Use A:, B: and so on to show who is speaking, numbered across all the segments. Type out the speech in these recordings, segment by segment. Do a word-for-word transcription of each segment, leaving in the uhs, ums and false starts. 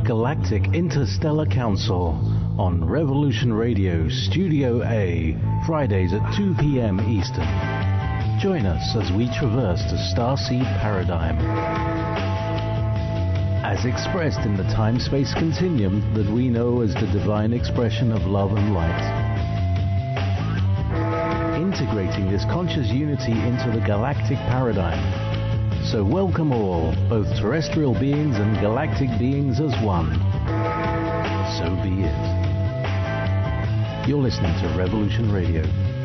A: Galactic Interstellar Council on Revolution Radio Studio A, Fridays at two p.m. Eastern. Join us as we traverse the starseed paradigm, as expressed in the time-space continuum that we know as the divine expression of love and light. Integrating this conscious unity into the galactic paradigm. So welcome all, both terrestrial beings and galactic beings as one. So be it. You're listening to Revolution Radio.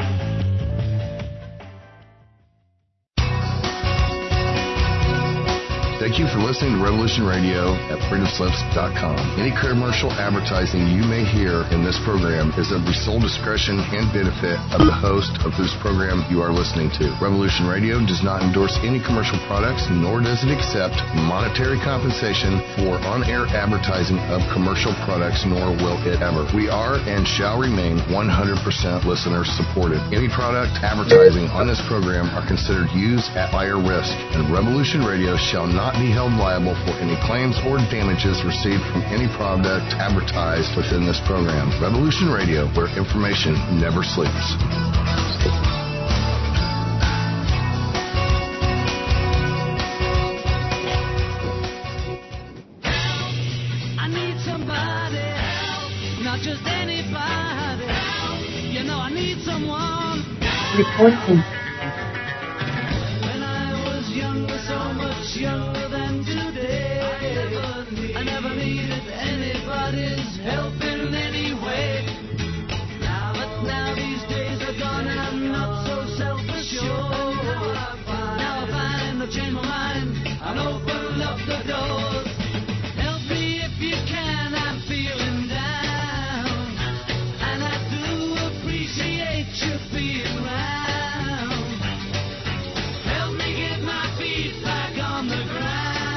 B: Thank you for listening to Revolution Radio at freedom slips dot com. Any commercial advertising you may hear in this program is of the sole discretion and benefit of the host of whose program you are listening to. Revolution Radio does not endorse any commercial products, nor does it accept monetary compensation for on-air advertising of commercial products, nor will it ever. We are and shall remain one hundred percent listener supported. Any product advertising on this program are considered used at buyer risk, and Revolution Radio shall not be held liable for any claims or damages received from any product advertised within this program. Revolution Radio, where information never sleeps.
C: I need somebody help, not just anybody help. You know I need someone.
D: Reporting.
C: When I was younger, so much younger. I never needed anybody's help in any way. Now, but now these days are gone and I'm not so self-assured. Now I find I've changed my mind and opened up the doors. Help me if you can, I'm feeling down. And I do appreciate you being around. Help me get my feet back on the ground.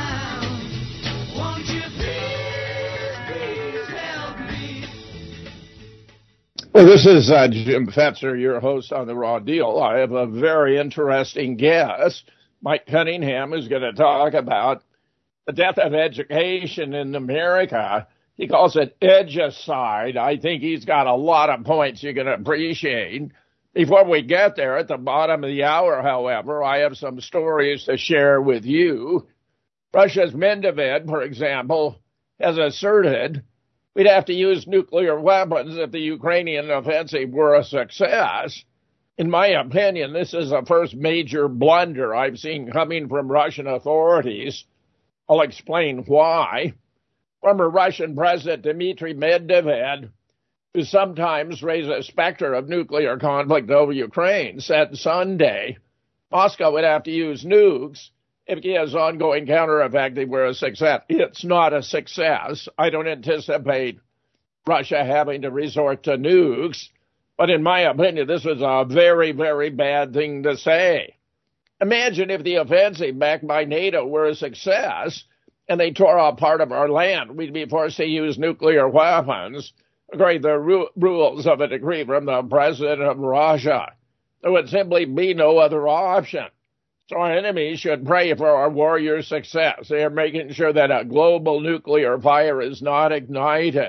E: Well, this is uh, Jim Fetzer, your host on The Raw Deal. I have a very interesting guest. Mike Cunningham is going to talk about the death of education in America. He calls it edgicide. I think he's got a lot of points you're going to appreciate. Before we get there, at the bottom of the hour, however, I have some stories to share with you. Russia's Medvedev, for example, has asserted we'd have to use nuclear weapons if the Ukrainian offensive were a success. In my opinion, this is the first major blunder I've seen coming from Russian authorities. I'll explain why. Former Russian President Dmitry Medvedev, who sometimes raises a specter of nuclear conflict over Ukraine, said Sunday Moscow would have to use nukes if Kiev's ongoing counter-offensive were a success. It's not a success. I don't anticipate Russia having to resort to nukes. But in my opinion, this was a very, very bad thing to say. Imagine if the offensive backed by NATO were a success and they tore off part of our land. We'd be forced to use nuclear weapons, according to the ru- rules of a decree from the president of Russia. There would simply be no other option. So our enemies should pray for our warriors' success. They are making sure that a global nuclear fire is not ignited.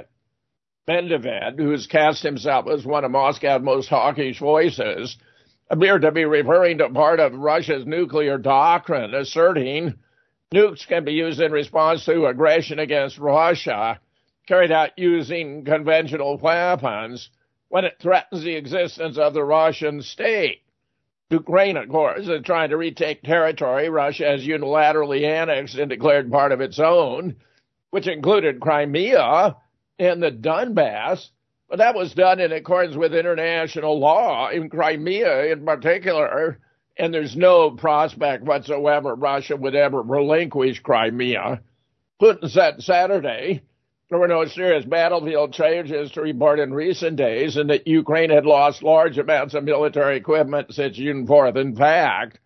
E: Medvedev, who has cast himself as one of Moscow's most hawkish voices, appeared to be referring to part of Russia's nuclear doctrine, asserting nukes can be used in response to aggression against Russia, carried out using conventional weapons when it threatens the existence of the Russian state. Ukraine, of course, is trying to retake territory Russia has unilaterally annexed and declared part of its own, which included Crimea and the Donbass. But that was done in accordance with international law, in Crimea in particular, and there's no prospect whatsoever Russia would ever relinquish Crimea. Putin said Saturday there were no serious battlefield changes to report in recent days, and that Ukraine had lost large amounts of military equipment since June fourth. In fact,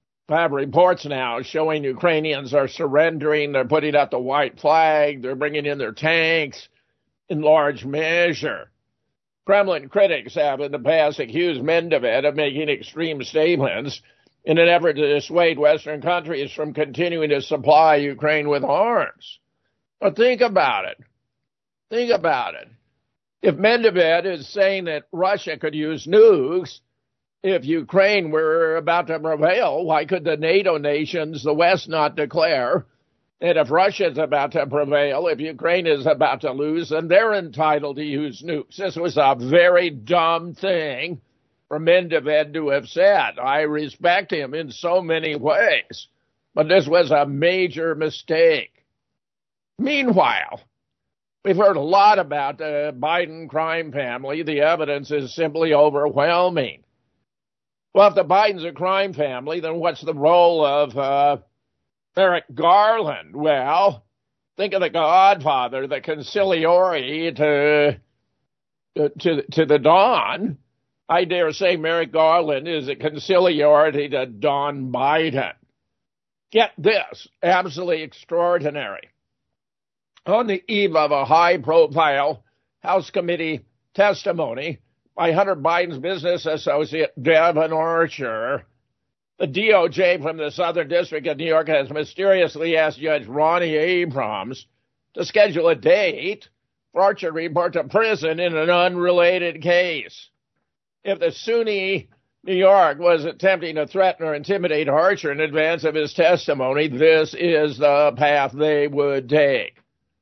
E: I have reports now showing Ukrainians are surrendering. They're putting out the white flag. They're bringing in their tanks in large measure. Kremlin critics have in the past accused Medvedev of making extreme statements in an effort to dissuade Western countries from continuing to supply Ukraine with arms. But think about it. Think about it. If Medvedev is saying that Russia could use nukes if Ukraine were about to prevail, why could the NATO nations, the West, not declare that if Russia is about to prevail, if Ukraine is about to lose, then they're entitled to use nukes? This was a very dumb thing for Medvedev to have said. I respect him in so many ways, but this was a major mistake. Meanwhile, we've heard a lot about the Biden crime family. The evidence is simply overwhelming. Well, if the Biden's a crime family, then what's the role of uh, Merrick Garland? Well, think of the Godfather, the consigliere to, to, to the Don. I dare say Merrick Garland is a consigliere to Don Biden. Get this, absolutely extraordinary. On the eve of a high-profile House committee testimony by Hunter Biden's business associate, Devon Archer, the D O J from the Southern District of New York has mysteriously asked Judge Ronnie Abrams to schedule a date for Archer to report to prison in an unrelated case. If the SUNY New York was attempting to threaten or intimidate Archer in advance of his testimony, this is the path they would take.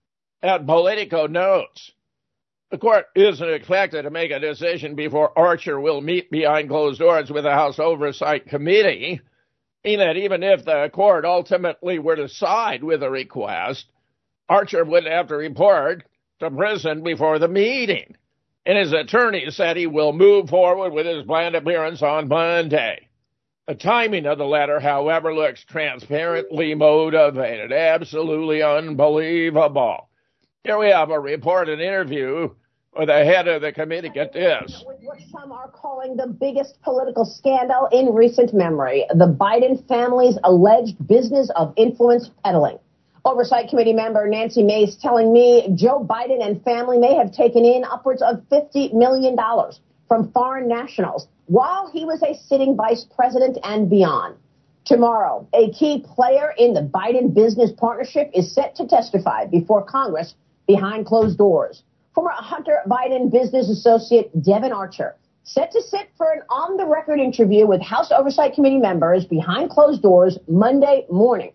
E: And Politico notes, the court isn't expected to make a decision before Archer will meet behind closed doors with the House Oversight Committee, meaning that even if the court ultimately were to side with a request, Archer would have to report to prison before the meeting. And his attorney said he will move forward with his planned appearance on Monday. The timing of the letter, however, looks transparently motivated. Absolutely unbelievable. Here we have a reported interview with the head of the committee. Get this.
D: With what some are calling the biggest political scandal in recent memory, the Biden family's alleged business of influence peddling. Oversight Committee member Nancy Mace telling me Joe Biden and family may have taken in upwards of fifty million dollars from foreign nationals while he was a sitting vice president and beyond. Tomorrow, a key player in the Biden business partnership is set to testify before Congress behind closed doors. Former Hunter Biden business associate Devon Archer set to sit for an on-the-record interview with House Oversight Committee members behind closed doors Monday morning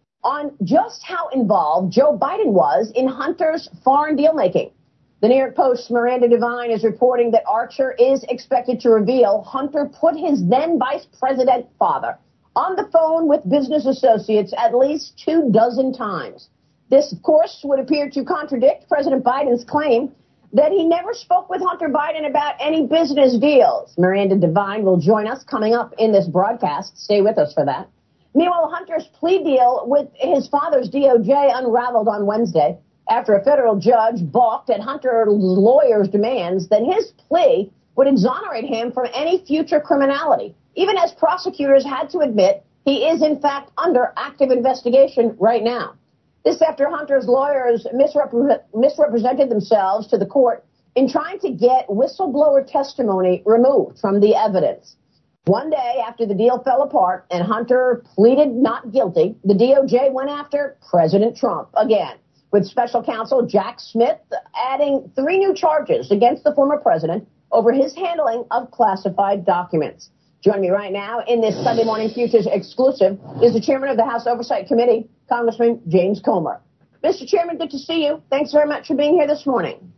D: on just how involved Joe Biden was in Hunter's foreign deal-making. The New York Post's Miranda Devine is reporting that Archer is expected to reveal Hunter put his then vice president father on the phone with business associates at least two dozen times. This, of course, would appear to contradict President Biden's claim that he never spoke with Hunter Biden about any business deals. Miranda Devine will join us coming up in this broadcast. Stay with us for that. Meanwhile, Hunter's plea deal with his father's D O J unraveled on Wednesday after a federal judge balked at Hunter's lawyer's demands that his plea would exonerate him from any future criminality, even as prosecutors had to admit he is, in fact, under active investigation right now. This after Hunter's lawyers misrepre- misrepresented themselves to the court in trying to get whistleblower testimony removed from the evidence. One day after the deal fell apart and Hunter pleaded not guilty, the D O J went after President Trump again, with special counsel Jack Smith adding three new charges against the former president over his handling of classified documents. Joining me right now in this Sunday Morning Futures exclusive is the chairman of the House Oversight Committee, Congressman James Comer. Mister Chairman, good to see you. Thanks very much for being here this morning.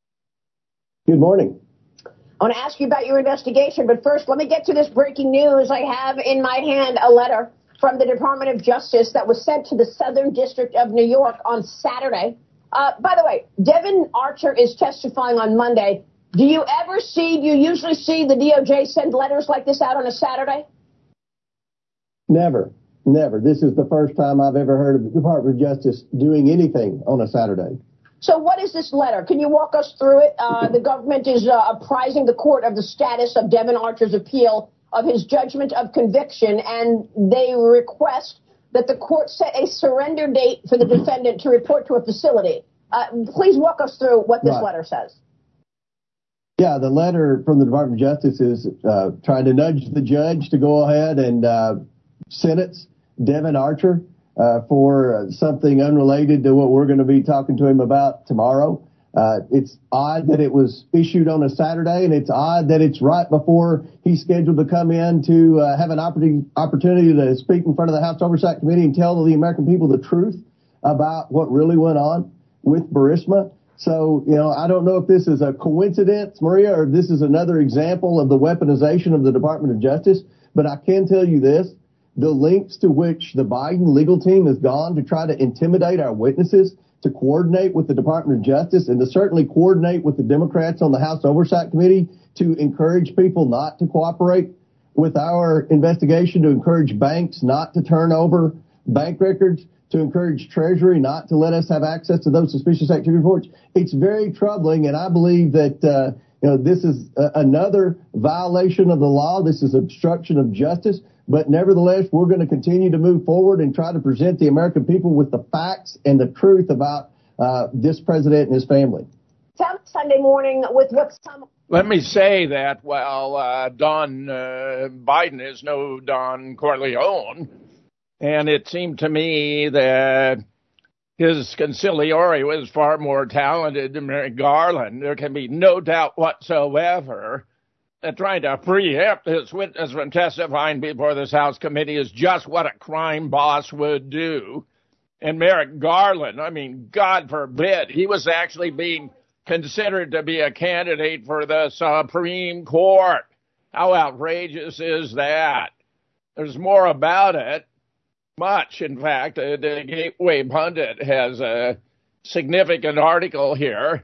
F: Good morning.
D: I want to ask you about your investigation, but first let me get to this breaking news. I have in my hand a letter from the Department of Justice that was sent to the Southern District of New York on Saturday. Uh, by the way, Devon Archer is testifying on Monday. Do you ever see, do you usually see the D O J send letters like this out on a Saturday?
F: Never, never. This is the first time I've ever heard of the Department of Justice doing anything on a Saturday.
D: So what is this letter? Can you walk us through it? Uh, the government is uh, apprising the court of the status of Devon Archer's appeal of his judgment of conviction, and they request that the court set a surrender date for the defendant to report to a facility. Uh, please walk us through what this
F: right.
D: letter says.
F: Yeah, the letter from the Department of Justice is uh, trying to nudge the judge to go ahead and uh, sentence Devon Archer. uh, for uh, something unrelated to what we're going to be talking to him about tomorrow. Uh, it's odd that it was issued on a Saturday, and it's odd that it's right before he's scheduled to come in to uh, have an opportunity, opportunity to speak in front of the House Oversight Committee and tell the American people the truth about what really went on with Burisma. So, you know, I don't know if this is a coincidence, Maria, or if this is another example of the weaponization of the Department of Justice, but I can tell you this. The lengths to which the Biden legal team has gone to try to intimidate our witnesses, to coordinate with the Department of Justice, and to certainly coordinate with the Democrats on the House Oversight Committee to encourage people not to cooperate with our investigation, to encourage banks not to turn over bank records, to encourage Treasury not to let us have access to those suspicious activity reports. It's very troubling, and I believe that uh, you know, this is uh, another violation of the law. This is obstruction of justice. But nevertheless, we're going to continue to move forward and try to present the American people with the facts and the truth about uh, this president and his family.
D: Sunday morning with what's some.
E: Let me say that while uh, Don uh, Biden is no Don Corleone, and it seemed to me that his consigliere was far more talented than Merrick Garland, there can be no doubt whatsoever that trying to preempt this witness from testifying before this House committee is just what a crime boss would do. And Merrick Garland, I mean, God forbid, he was actually being considered to be a candidate for the Supreme Court. How outrageous is that? There's more about it. Much, in fact. Uh, the Gateway Pundit has a significant article here.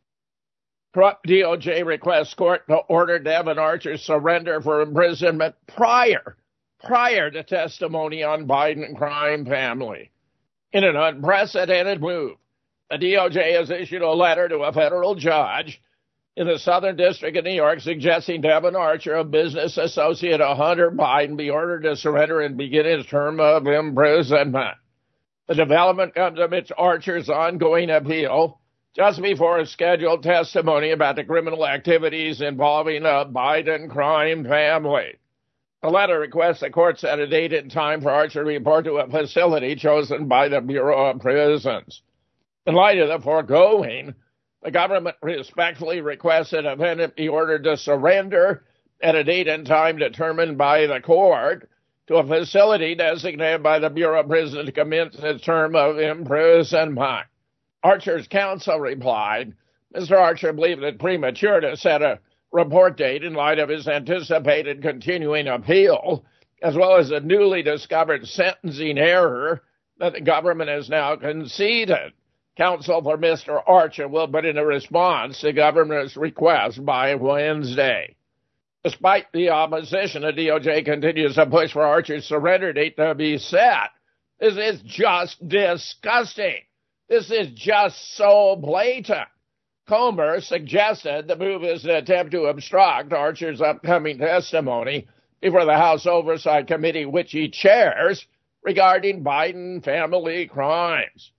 E: Trump D O J requests court to order Devon Archer's surrender for imprisonment prior, prior to testimony on Biden crime family. In an unprecedented move, the D O J has issued a letter to a federal judge in the Southern District of New York suggesting Devon Archer, a business associate of Hunter Biden, be ordered to surrender and begin his term of imprisonment. The development comes amidst Archer's ongoing appeal just before a scheduled testimony about the criminal activities involving a Biden crime family. The letter requests the court set a date and time for Archer to report to a facility chosen by the Bureau of Prisons. In light of the foregoing, the government respectfully requests that a defendant be ordered to surrender at a date and time determined by the court to a facility designated by the Bureau of Prisons to commence its term of imprisonment. Archer's counsel replied, Mister Archer believed it premature to set a report date in light of his anticipated continuing appeal, as well as a newly discovered sentencing error that the government has now conceded. Counsel for Mister Archer will put in a response to government's request by Wednesday. Despite the opposition, the D O J continues to push for Archer's surrender date to be set. This is just disgusting. This is just so blatant. Comer suggested the move is an attempt to obstruct Archer's upcoming testimony before the House Oversight Committee, which he chairs, regarding Biden family crimes.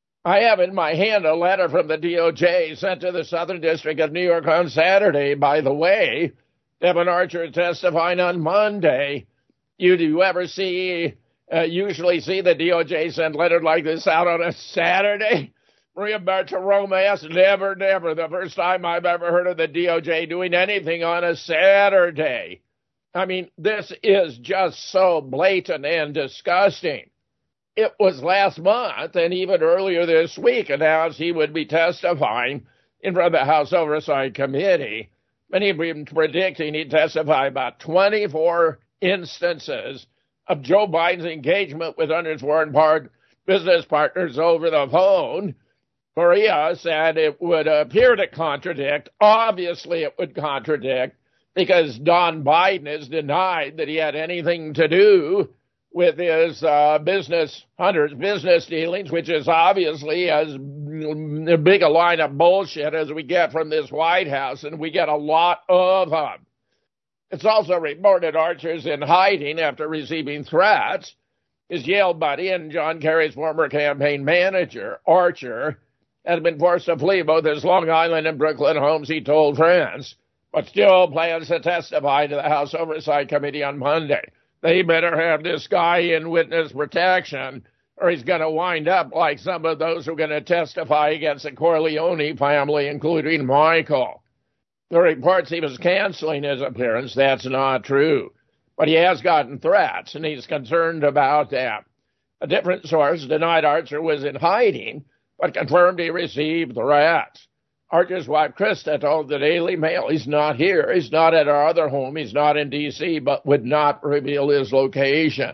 E: I have in my hand a letter from the D O J sent to the Southern District of New York on Saturday. By the way, Devon Archer testifying on Monday. You do you ever see, uh, usually see the D O J send letters like this out on a Saturday? Maria Bartiromo, yes, never, never. The first time I've ever heard of the D O J doing anything on a Saturday. I mean, this is just so blatant and disgusting. It was last month and even earlier this week announced he would be testifying in front of the House Oversight Committee. Many have been predicting he'd testify about twenty-four instances of Joe Biden's engagement with hundreds of foreign part business partners over the phone. Maria said it would appear to contradict. Obviously, it would contradict because Don Biden has denied that he had anything to do with his uh, business, Hunter's business dealings, which is obviously as big a line of bullshit as we get from this White House, and we get a lot of them. It's also reported Archer's in hiding after receiving threats. His Yale buddy and John Kerry's former campaign manager, Archer, has been forced to flee both his Long Island and Brooklyn homes, he told friends, but still plans to testify to the House Oversight Committee on Monday. They better have this guy in witness protection, or he's going to wind up like some of those who are going to testify against the Corleone family, including Michael. The reports he was canceling his appearance, that's not true. But he has gotten threats, and he's concerned about that. A different source denied Archer was in hiding, but confirmed he received threats. Archer's wife, Krista, told the Daily Mail he's not here, he's not at our other home, he's not in D C, but would not reveal his location.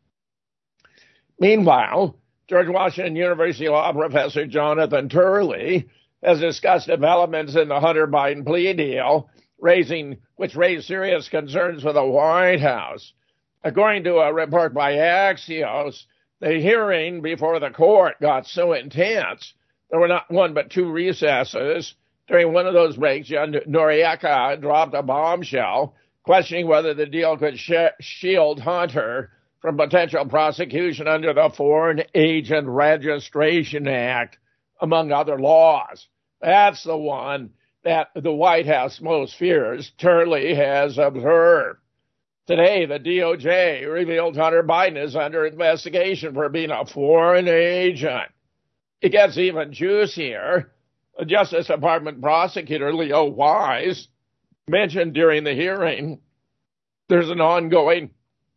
E: Meanwhile, George Washington University law professor Jonathan Turley has discussed developments in the Hunter Biden plea deal, raising which raised serious concerns for the White House. According to a report by Axios, the hearing before the court got so intense, there were not one but two recesses. During one of those breaks, John Noriega dropped a bombshell, questioning whether the deal could sh- shield Hunter from potential prosecution under the Foreign Agent Registration Act, among other laws. That's the one that the White House most fears, Turley has observed. Today, the D O J revealed Hunter Biden is under investigation for being a foreign agent. It gets even juicier. The Justice Department prosecutor, Leo Wise, mentioned during the hearing there's an ongoing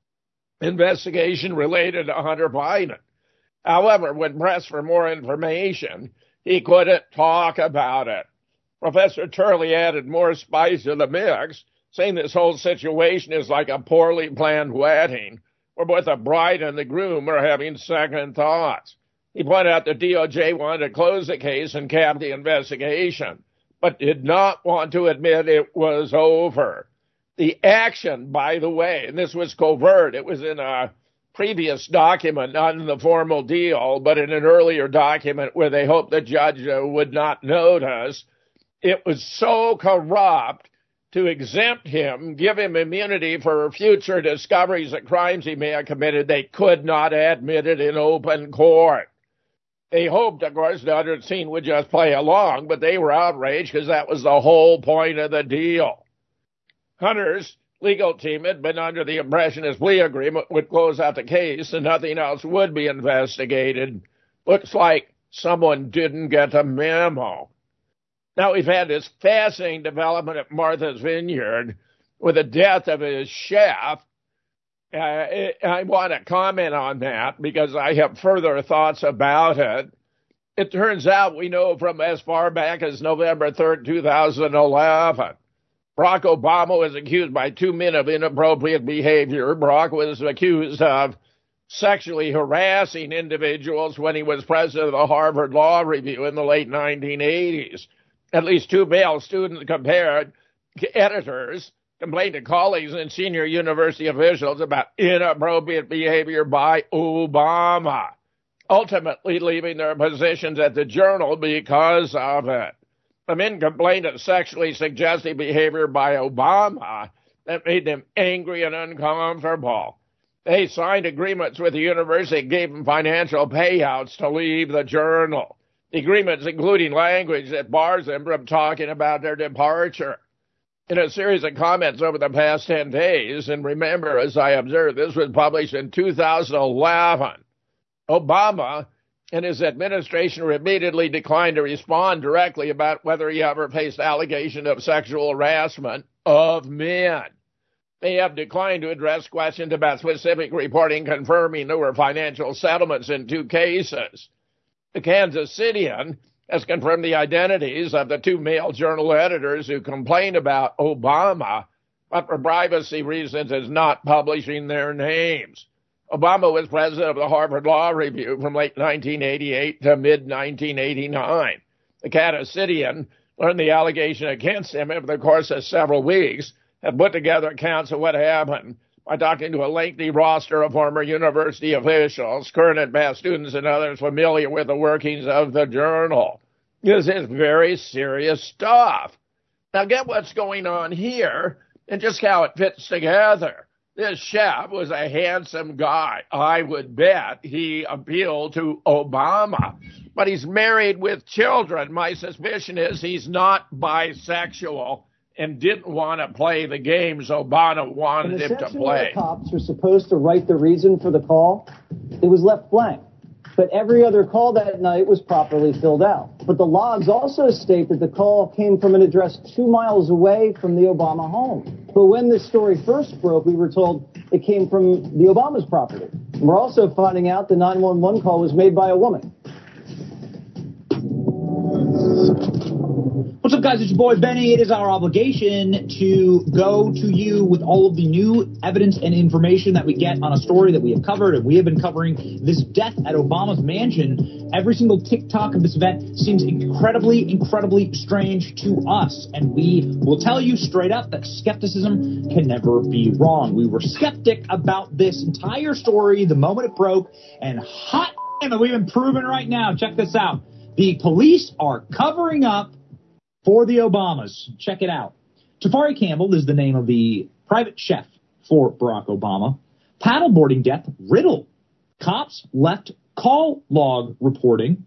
E: investigation related to Hunter Biden. However, when pressed for more information, he couldn't talk about it. Professor Turley added more spice to the mix, saying this whole situation is like a poorly planned wedding, where both the bride and the groom are having second thoughts. He pointed out the D O J wanted to close the case and cap the investigation, but did not want to admit it was over. The action, by the way, and this was covert, it was in a previous document, not in the formal deal, but in an earlier document where they hoped the judge uh, would not notice. It was so corrupt to exempt him, give him immunity for future discoveries of crimes he may have committed, they could not admit it in open court. They hoped, of course, the other scene would just play along, but they were outraged because that was the whole point of the deal. Hunter's legal team had been under the impression his plea agreement would close out the case and nothing else would be investigated. Looks like someone didn't get a memo. Now, we've had this fascinating development at Martha's Vineyard with the death of his chef. Uh, I want to comment on that because I have further thoughts about it. It turns out we know from as far back as November third, two thousand eleven, Barack Obama was accused by two men of inappropriate behavior. Barack was accused of sexually harassing individuals when he was president of the Harvard Law Review in the late nineteen eighties. At least two male students compared editors complained to colleagues and senior university officials about inappropriate behavior by Obama, ultimately leaving their positions at the Journal because of it. The men complained of sexually suggestive behavior by Obama that made them angry and uncomfortable. They signed agreements with the university that gave them financial payouts to leave the Journal. The agreements including language that bars them from talking about their departure. In a series of comments over the past ten days, and remember, as I observed, this was published in two thousand eleven, Obama and his administration repeatedly declined to respond directly about whether he ever faced allegation of sexual harassment of men. They have declined to address questions about specific reporting confirming there were financial settlements in two cases. The Kansas Citizen has confirmed the identities of the two male Journal editors who complained about Obama, but for privacy reasons is not publishing their names. Obama was president of the Harvard Law Review from late nineteen eighty-eight to mid nineteen eighty-nine. The Kansas Citizen learned the allegation against him over the course of several weeks and put together accounts of what happened by talking to a lengthy roster of former university officials, current and past students, and others familiar with the workings of the Journal. This is very serious stuff. Now get what's going on here and just how it fits together. This chef was a handsome guy. I would bet he appealed to Obama. But he's married with children. My suspicion is he's not bisexual and didn't want to play the games Obama wanted him to play.
G: The cops were supposed to write the reason for the call. It was left blank. but every other call that night was properly filled out. But the logs also state that the call came from an address two miles away from the Obama home. But when this story first broke, we were told it came from the Obama's property. And we're also finding out the nine one one call was made by a woman.
H: What's up, guys? It's your boy Benny. It is our obligation to go to you with all of the new evidence and information that we get on a story that we have covered, and we have been covering this death at Obama's mansion. Every single TikTok of this event seems incredibly, incredibly strange to us, and we will tell you straight up that skepticism can never be wrong. We were skeptic about this entire story the moment it broke, and hot damn it, we've been proven right now. Check this out. The police are covering up for the Obamas. Check it out. Tafari Campbell is the name of the private chef for Barack Obama. Paddleboarding death, riddle. Cops left call log reporting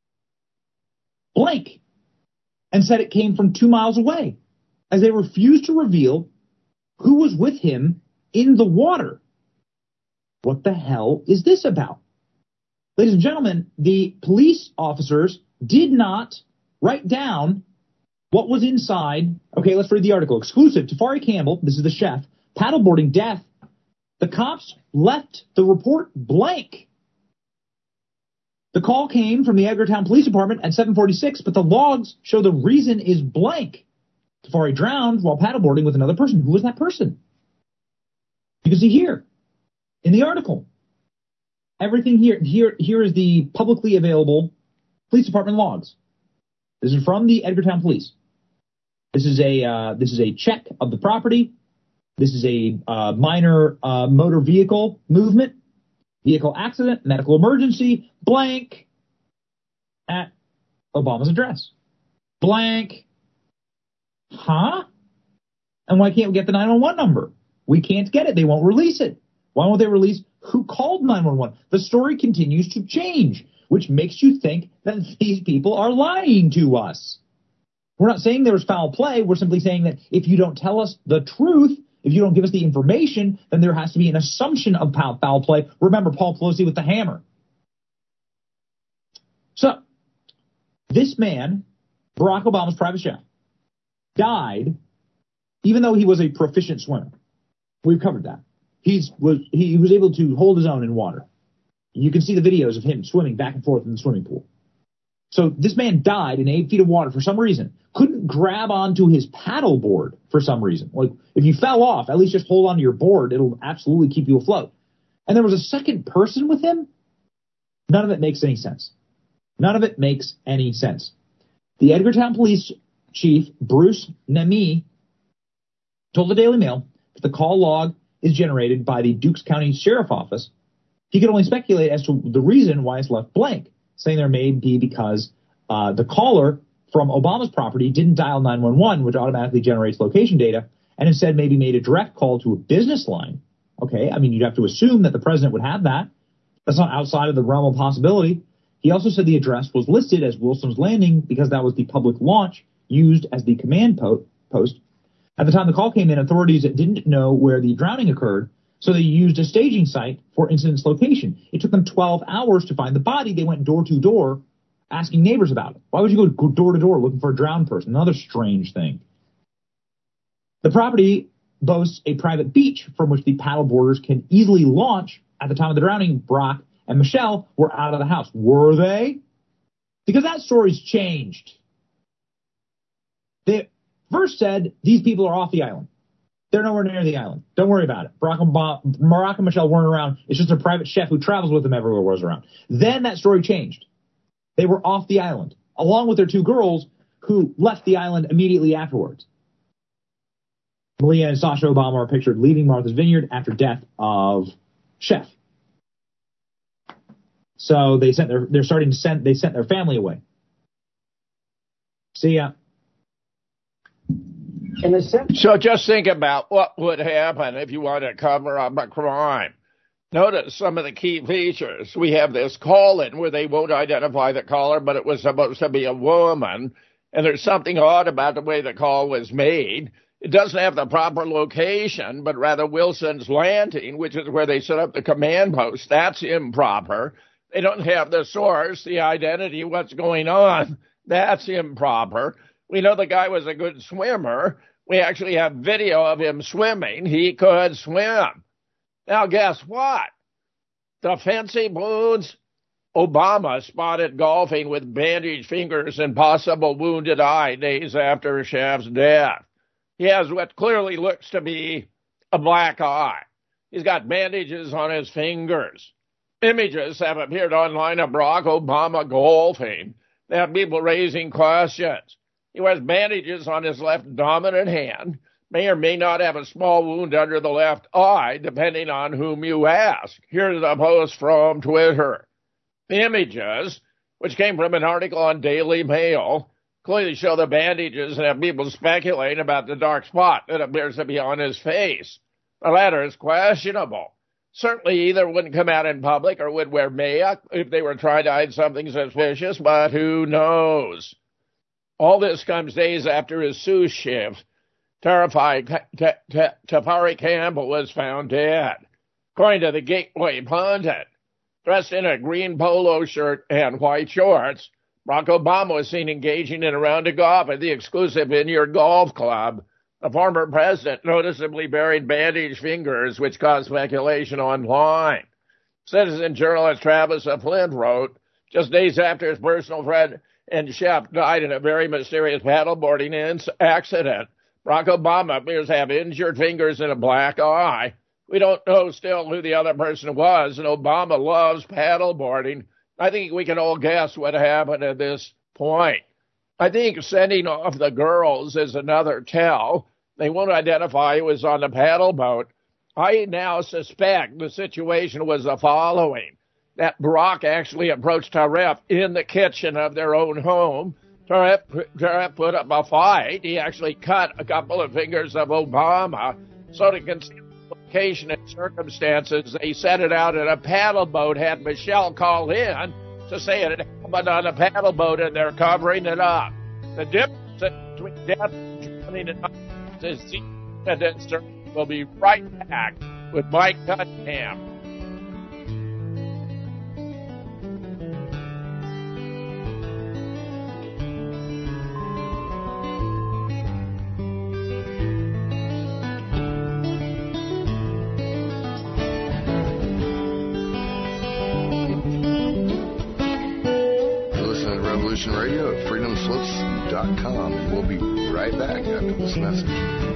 H: blank and said it came from two miles away, as they refused to reveal who was with him in the water. What the hell is this about? Ladies and gentlemen, the police officers did not write down what was inside. Okay, let's read the article. Exclusive. Tafari Campbell, this is the chef, paddleboarding death. The cops left the report blank. The call came from the Edgartown Police Department at seven forty-six, but the logs show the reason is blank. Tafari drowned while paddleboarding with another person. Who was that person? You can see here in the article. Everything here, here, here is the publicly available police department logs. This is from the Edgartown Police. This is a uh, this is a check of the property. This is a uh, minor uh, motor vehicle movement, vehicle accident, medical emergency, blank, at Obama's address. Blank. Huh? And why can't we get the nine one one number? We can't get it. They won't release it. Why won't they release who called nine one one? The story continues to change, which makes you think that these people are lying to us. We're not saying there was foul play. We're simply saying that if you don't tell us the truth, if you don't give us the information, then there has to be an assumption of foul play. Remember Paul Pelosi with the hammer. So, this man, Barack Obama's private chef, died even though he was a proficient swimmer. We've covered that. He's, was, he was able to hold his own in water. You can see the videos of him swimming back and forth in the swimming pool. So this man died in eight feet of water for some reason. Couldn't grab onto his paddle board for some reason. Like, if you fell off, at least just hold onto your board. It'll absolutely keep you afloat. And there was a second person with him. None of it makes any sense. None of it makes any sense. The Edgartown Police Chief, Bruce Nemi, told the Daily Mail that the call log is generated by the Dukes County Sheriff Office. He could only speculate as to the reason why it's left blank, saying there may be because uh, the caller from Obama's property didn't dial nine one one, which automatically generates location data, and instead maybe made a direct call to a business line. Okay, I mean, you'd have to assume that the president would have that. That's not outside of the realm of possibility. He also said the address was listed as Wilson's Landing because that was the public launch used as the command po- post. At the time the call came in, authorities didn't know where the drowning occurred, so they used a staging site for incident's location. It took them twelve hours to find the body. They went door to door asking neighbors about it. Why would you go door to door looking for a drowned person? Another strange thing. The property boasts a private beach from which the paddleboarders can easily launch. At the time of the drowning, Brock and Michelle were out of the house. Were they? Because that story's changed. They first said these people are off the island. They're nowhere near the island. Don't worry about it. Barack, Obama, Barack and Michelle weren't around. It's just a private chef who travels with them everywhere was around. Then that story changed. They were off the island, along with their two girls who left the island immediately afterwards. Malia and Sasha Obama are pictured leaving Martha's Vineyard after death of Chef. So they sent their, they're starting to send, they sent their family away. See ya.
G: In the sense-
E: so just think about what would happen if you want to cover up a crime. Notice some of the key features. We have this call-in where they won't identify the caller, but it was supposed to be a woman. And there's something odd about the way the call was made. It doesn't have the proper location, but rather Wilson's Landing, which is where they set up the command post. That's improper. They don't have the source, the identity, what's going on. That's improper. We know the guy was a good swimmer. We actually have video of him swimming. He could swim. Now, guess what? Defensive wounds. Obama spotted golfing with bandaged fingers and possible wounded eye days after Chef's death. He has what clearly looks to be a black eye. He's got bandages on his fingers. Images have appeared online of Barack Obama golfing. They have people raising questions. He wears bandages on his left dominant hand, may or may not have a small wound under the left eye, depending on whom you ask. Here's a post from Twitter. The images, which came from an article on Daily Mail, clearly show the bandages and have people speculating about the dark spot that appears to be on his face. The latter is questionable. Certainly either wouldn't come out in public or would wear makeup if they were trying to hide something suspicious, but who knows? All this comes days after his sous chef, terrified Tafari Campbell, was found dead. According to the Gateway Pundit, dressed in a green polo shirt and white shorts, Barack Obama was seen engaging in a round of golf at the exclusive Vineyard Golf Club. The former president noticeably buried bandaged fingers, which caused speculation online. Citizen journalist Travis Flint wrote, just days after his personal friend and chef died in a very mysterious paddleboarding accident, Barack Obama appears to have injured fingers and a black eye. We don't know still who the other person was, and Obama loves paddleboarding. I think we can all guess what happened at this point. I think sending off the girls is another tell. They won't identify who was on the paddle boat. I now suspect the situation was the following, that Barack actually approached Taref in the kitchen of their own home. Taref, Taref put up a fight. He actually cut a couple of fingers of Obama. So to conceal the location and circumstances, they set it out in a paddle boat, had Michelle call in to say it happened on a paddle boat, and they're covering it up. The difference between death and drowning and is the We'll be right back with Mike Cunningham.
B: Radio at freedom slips dot com. We'll be right back after this message.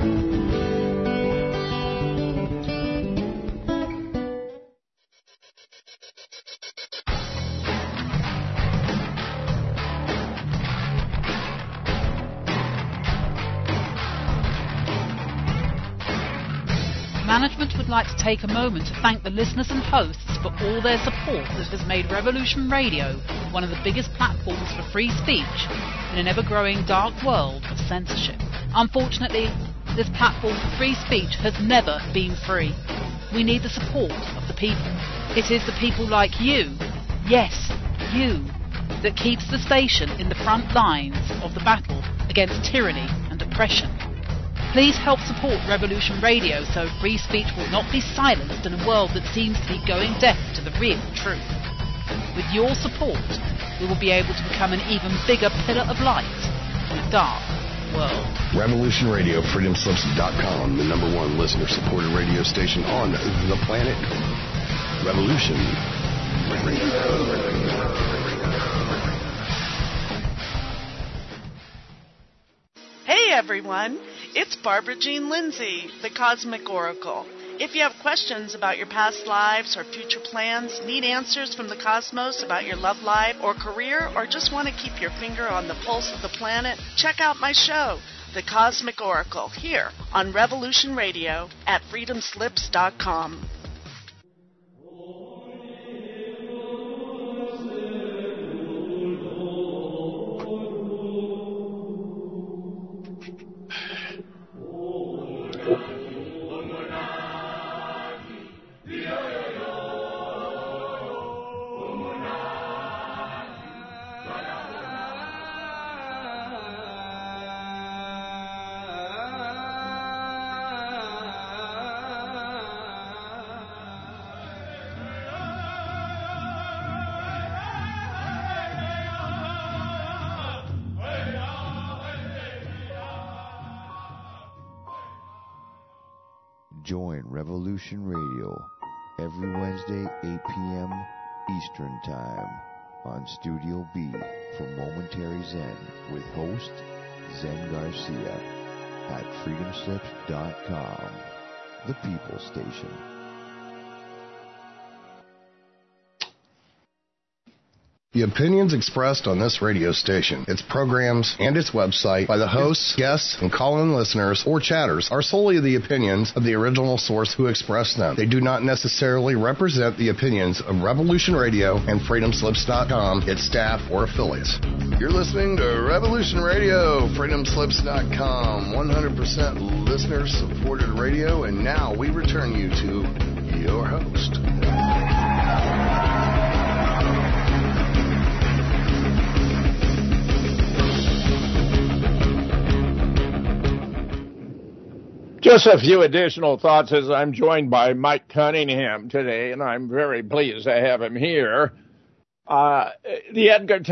I: Management would like to take a moment to thank the listeners and hosts for all their support that has made Revolution Radio one of the biggest platforms for free speech in an ever-growing dark world of censorship. Unfortunately, this platform for free speech has never been free. We need the support of the people. It is the people like you, yes, you, that keeps the station in the front lines of the battle against tyranny and oppression. Please help support Revolution Radio so free speech will not be silenced in a world that seems to be going deaf to the real truth. With your support, we will be able to become an even bigger pillar of light in a dark world.
B: Revolution Radio, freedom slips dot com, the number one listener-supported radio station on the planet. Revolution Radio.
J: Hey everyone, it's Barbara Jean Lindsay, the Cosmic Oracle. If you have questions about your past lives or future plans, need answers from the cosmos about your love life or career, or just want to keep your finger on the pulse of the planet, check out my show, The Cosmic Oracle, here on Revolution Radio at freedom slips dot com.
K: Join Revolution Radio every Wednesday, eight p.m. Eastern Time on Studio B for Momentary Zen with host Zen Garcia at freedom slips dot com, the People Station.
B: The opinions expressed on this radio station, its programs, and its website by the hosts, guests, and call-in listeners or chatters are solely the opinions of the original source who expressed them. They do not necessarily represent the opinions of Revolution Radio and freedom slips dot com, its staff, or affiliates. You're listening to Revolution Radio, freedom slips dot com, one hundred percent listener-supported radio, and now we return you to your host.
E: Just a few additional thoughts as I'm joined by Mike Cunningham today, and I'm very pleased to have him here. Uh, the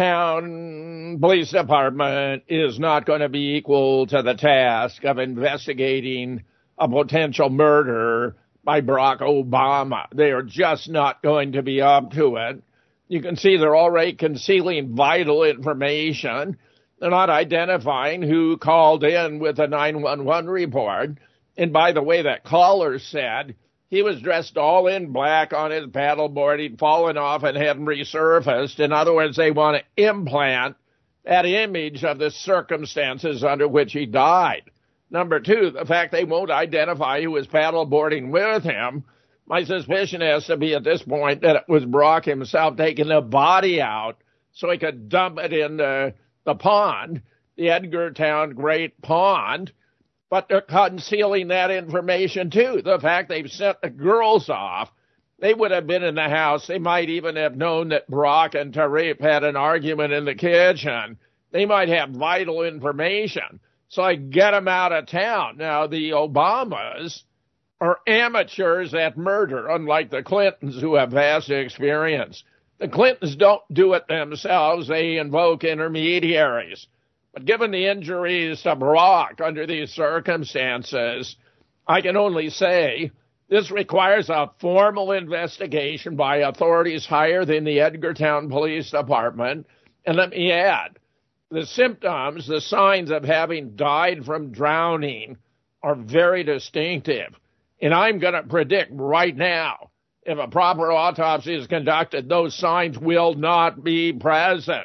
E: Edgartown Police Department is not going to be equal to the task of investigating a potential murder by Barack Obama. They are just not going to be up to it. You can see they're already concealing vital information. They're not identifying who called in with a nine one one report. And by the way, that caller said he was dressed all in black on his paddleboard. He'd fallen off and hadn't resurfaced. In other words, they want to implant that image of the circumstances under which he died. Number two, the fact they won't identify who was paddleboarding with him. My suspicion has to be at this point that it was Brock himself taking the body out so he could dump it in the, the pond, the Edgartown Great Pond. But they're concealing that information, too. The fact they've sent the girls off, they would have been in the house. They might even have known that Brock and Tariq had an argument in the kitchen. They might have vital information. So I get them out of town. Now, the Obamas are amateurs at murder, unlike the Clintons, who have vast experience. The Clintons don't do it themselves. They invoke intermediaries. But given the injuries to Barack under these circumstances, I can only say this requires a formal investigation by authorities higher than the Edgartown Police Department. And let me add, the symptoms, the signs of having died from drowning are very distinctive. And I'm going to predict right now, if a proper autopsy is conducted, those signs will not be present.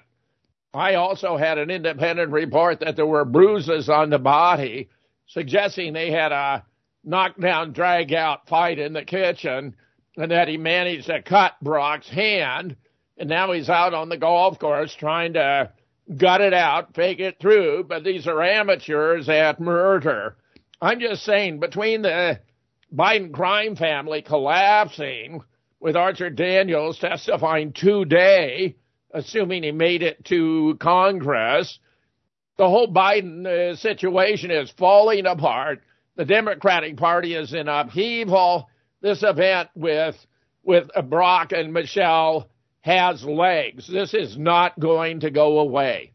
E: I also had an independent report that there were bruises on the body, suggesting they had a knockdown, drag-out fight in the kitchen, and that he managed to cut Brock's hand, and now he's out on the golf course trying to gut it out, fake it through, but these are amateurs at murder. I'm just saying, between the Biden crime family collapsing, with Archer Daniels testifying today, assuming he made it to Congress, the whole Biden uh, situation is falling apart. The Democratic Party is in upheaval. This event with with uh, Brock and Michelle has legs. This is not going to go away.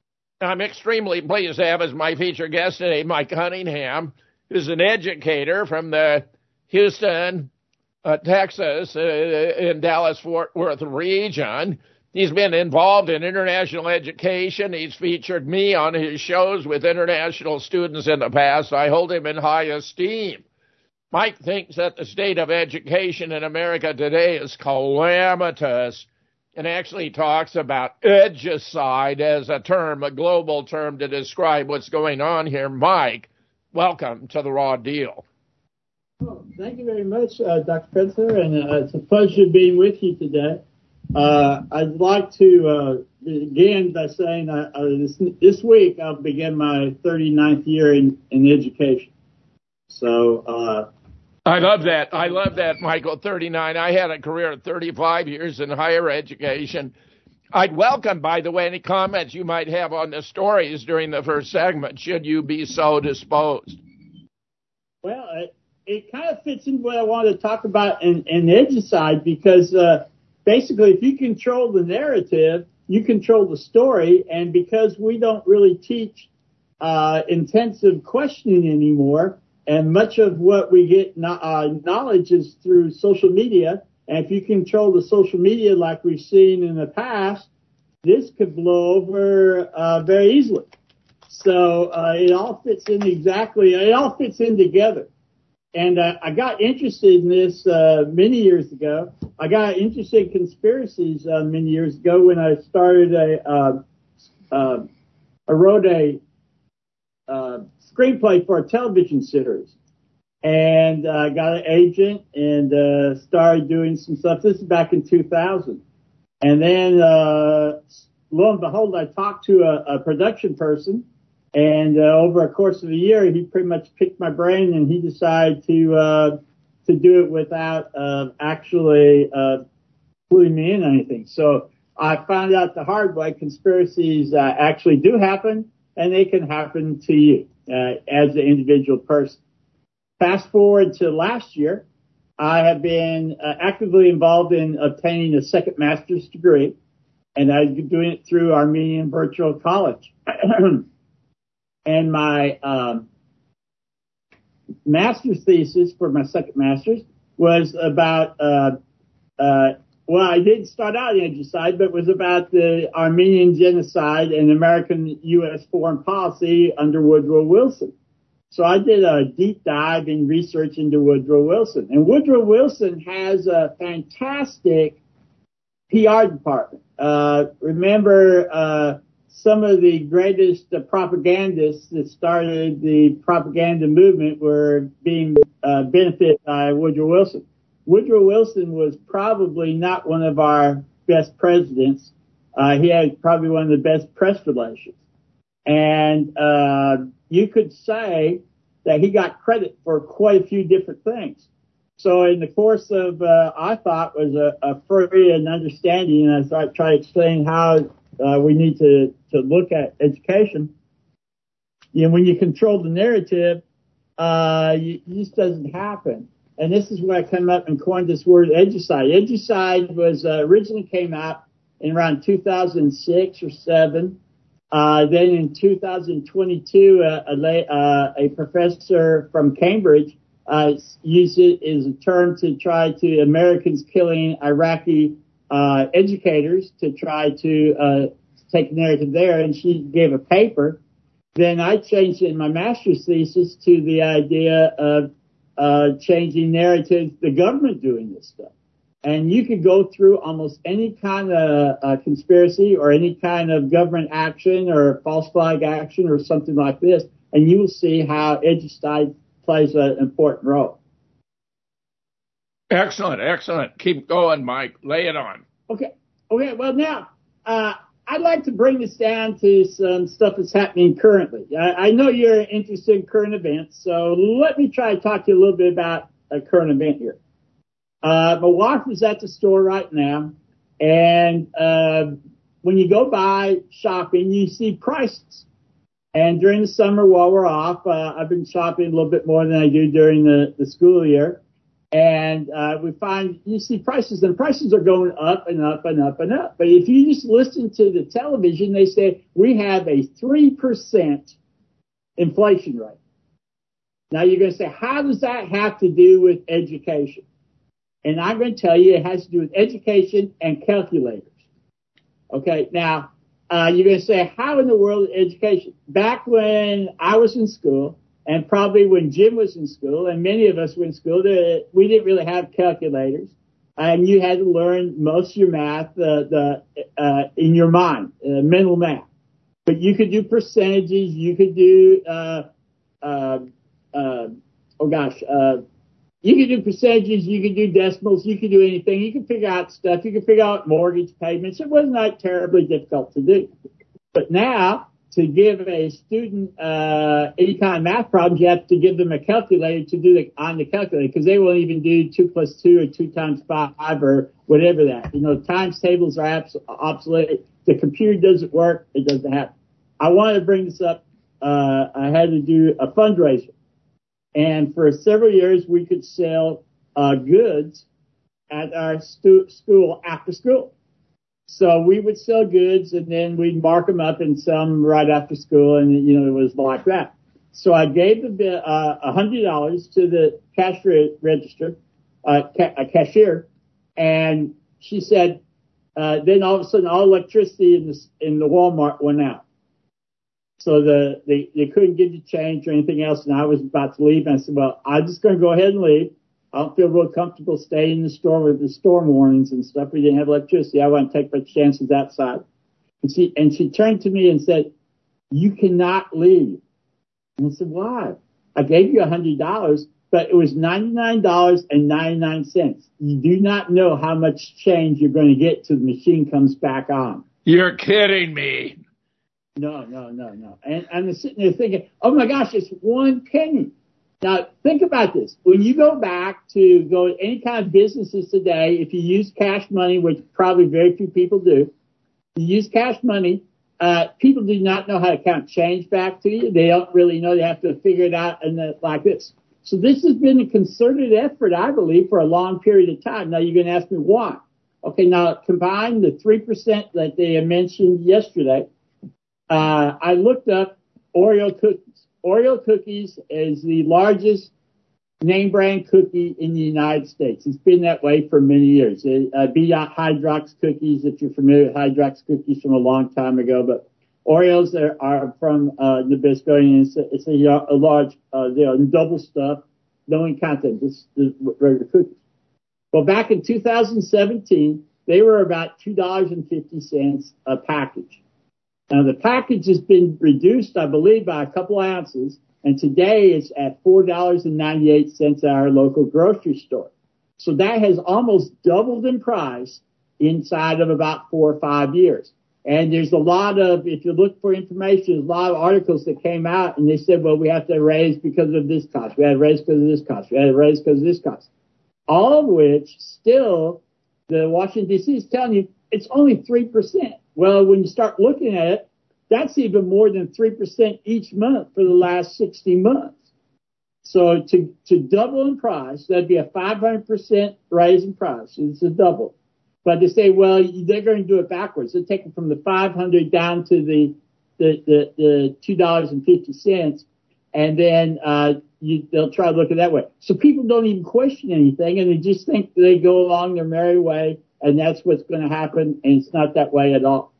E: I'm extremely pleased to have as my featured guest today Mike Cunningham, who's an educator from the Houston, uh, Texas, uh, in Dallas-Fort Worth region. He's been involved in international education. He's featured me on his shows with international students in the past. I hold him in high esteem. Mike thinks that the state of education in America today is calamitous and actually talks about edgicide as a term, a global term to describe what's going on here. Mike, welcome to The Raw Deal.
L: Oh, thank you very much, uh, Doctor Fetzer, and uh, it's a pleasure being with you today. Uh, I'd like to uh, begin by saying uh, uh, this, this week I'll begin my thirty-ninth year in, in education. So uh,
E: I love that. I love that, Michael, thirty-nine. I had a career of thirty-five years in higher education. I'd welcome, by the way, any comments you might have on the stories during the first segment, should you be so disposed.
L: Well, it, it kind of fits in what I want to talk about in, in edgicide because uh, basically, if you control the narrative, you control the story. And because we don't really teach uh, intensive questioning anymore, And much of what we get no, uh, knowledge is through social media. And if you control the social media like we've seen in the past, this could blow over uh, very easily. So uh, it all fits in exactly, it all fits in together. And uh, I got interested in this uh, many years ago. I got interested in conspiracies uh, many years ago when I started a, uh, uh, I wrote a uh, screenplay for a television series. And I uh, got an agent and uh, started doing some stuff. This is back in two thousand. And then, uh, lo and behold, I talked to a, a production person. And uh, over a course of a year, he pretty much picked my brain, and he decided to uh, to do it without uh, actually uh, pulling me in anything. So I found out the hard way: conspiracies uh, actually do happen, and they can happen to you uh, as an individual person. Fast forward to last year, I have been uh, actively involved in obtaining a second master's degree, and I've been doing it through Armenian Virtual College. And my um, master's thesis for my second master's was about, uh, uh, well, I didn't start out in Edgecide, but it was about the Armenian genocide and American U S foreign policy under Woodrow Wilson. So I did a deep dive in research into Woodrow Wilson. And Woodrow Wilson has a fantastic P R department. Uh, remember, uh, some of the greatest uh, propagandists that started the propaganda movement were being uh, benefited by Woodrow Wilson. Woodrow Wilson was probably not one of our best presidents. Uh, he had probably one of the best press relations. And uh, you could say that he got credit for quite a few different things. So in the course of, uh, I thought was a, a free and understanding, and as I try to explain how uh, we need to, to look at education, you know, when you control the narrative, uh, you, it just doesn't happen. And this is where I come up and coined this word edgicide. Edgicide was, uh, originally came out in around two thousand six or seven. Uh, then in two thousand twenty-two, uh, a, uh, a professor from Cambridge uh, used it as a term to try to Americans killing Iraqi uh, educators to try to uh, take narrative there, and she gave a paper. Then I changed it in my master's thesis to the idea of uh, changing narratives, the government doing this stuff. And you could go through almost any kind of uh, conspiracy or any kind of government action or false flag action or something like this, and you will see how edgicide plays an important role.
E: Excellent, excellent. Keep going, Mike. Lay it on.
L: Okay. Okay. Well, now, uh, I'd like to bring this down to some stuff that's happening currently. I, I know you're interested in current events, so let me try to talk to you a little bit about a current event here. Uh, my wife is at the store right now, and uh, when you go by shopping, you see prices. And during the summer while we're off, uh, I've been shopping a little bit more than I do during the, the school year. And uh, we find you see prices, and prices are going up and up and up and up. But if you just listen to the television, they say we have a three percent inflation rate. Now you're going to say, how does that have to do with education? And I'm going to tell you it has to do with education and calculators. Okay, now uh, you're going to say, how in the world is education? Back when I was in school, and probably when Jim was in school, and many of us were in school, we didn't really have calculators, and you had to learn most of your math uh, the, uh, in your mind, uh, mental math. But you could do percentages, you could do, uh, uh, uh, oh gosh, uh, you could do percentages, you could do decimals, you could do anything. You could figure out stuff, you could figure out mortgage payments. It wasn't that terribly difficult to do. But now, to give a student uh, any kind of math problems, you have to give them a calculator to do it on the calculator, because they won't even do two plus two or two times five or whatever that. You know, times tables are abs- obsolete. The computer doesn't work. It doesn't happen. I wanted to bring this up. Uh, I had to do a fundraiser. And for several years, we could sell uh, goods at our stu- school after school. So we would sell goods, and then we'd mark them up and sell them right after school, and, you know, it was like that. So I gave the bill, uh, one hundred dollars to the cash re- register, uh, ca- a cashier, and she said, uh, then all of a sudden all electricity in the, in the Walmart went out. So the, they, they couldn't get the change or anything else, and I was about to leave, and I said, well, I'm just going to go ahead and leave. I don't feel real comfortable staying in the store with the storm warnings and stuff. We didn't have electricity. I want to take my chances outside. And she, and she turned to me and said, you cannot leave. And I said, why? I gave you one hundred dollars, but it was ninety-nine dollars and ninety-nine cents. You do not know how much change you're going to get till the machine comes back on.
E: You're kidding me.
L: No, no, no, no. And I'm sitting there thinking, oh, my gosh, it's one penny. Now, think about this. When you go back to go to any kind of businesses today, if you use cash money, which probably very few people do, you use cash money, uh, people do not know how to count change back to you. They don't really know. They have to figure it out and uh, like this. So this has been a concerted effort, I believe, for a long period of time. Now, you're going to ask me why. Okay, now, combine the three percent that they mentioned yesterday. Uh, I looked up Oreo cookies. Oreo cookies is the largest name brand cookie in the United States. It's been that way for many years. Uh, beat out Hydrox cookies, if you're familiar with Hydrox cookies from a long time ago. But Oreos are, are from uh, Nabisco, and it's a, it's a, a large, uh, they are double stuffed, knowing content. This is regular cookies. Well, back in two thousand seventeen, they were about two dollars and fifty cents a package. Now, the package has been reduced, I believe, by a couple ounces, and today it's at four dollars and ninety-eight cents at our local grocery store. So that has almost doubled in price inside of about four or five years. And there's a lot of, if you look for information, there's a lot of articles that came out, and they said, well, we have to raise because of this cost. We had to raise because of this cost. We had to raise because of this cost. All of which, still, the Washington, D C is telling you it's only three percent. Well, when you start looking at it, that's even more than three percent each month for the last sixty months. So to, to double in price, that'd be a five hundred percent raise in price. It's a double. But they say, well, they're going to do it backwards. They're taking from the five hundred down to the, the, the, the two dollars and fifty cents. And then, uh, you, they'll try to look at it that way. So people don't even question anything, and they just think they go along their merry way, and that's what's going to happen, and it's not that way at all.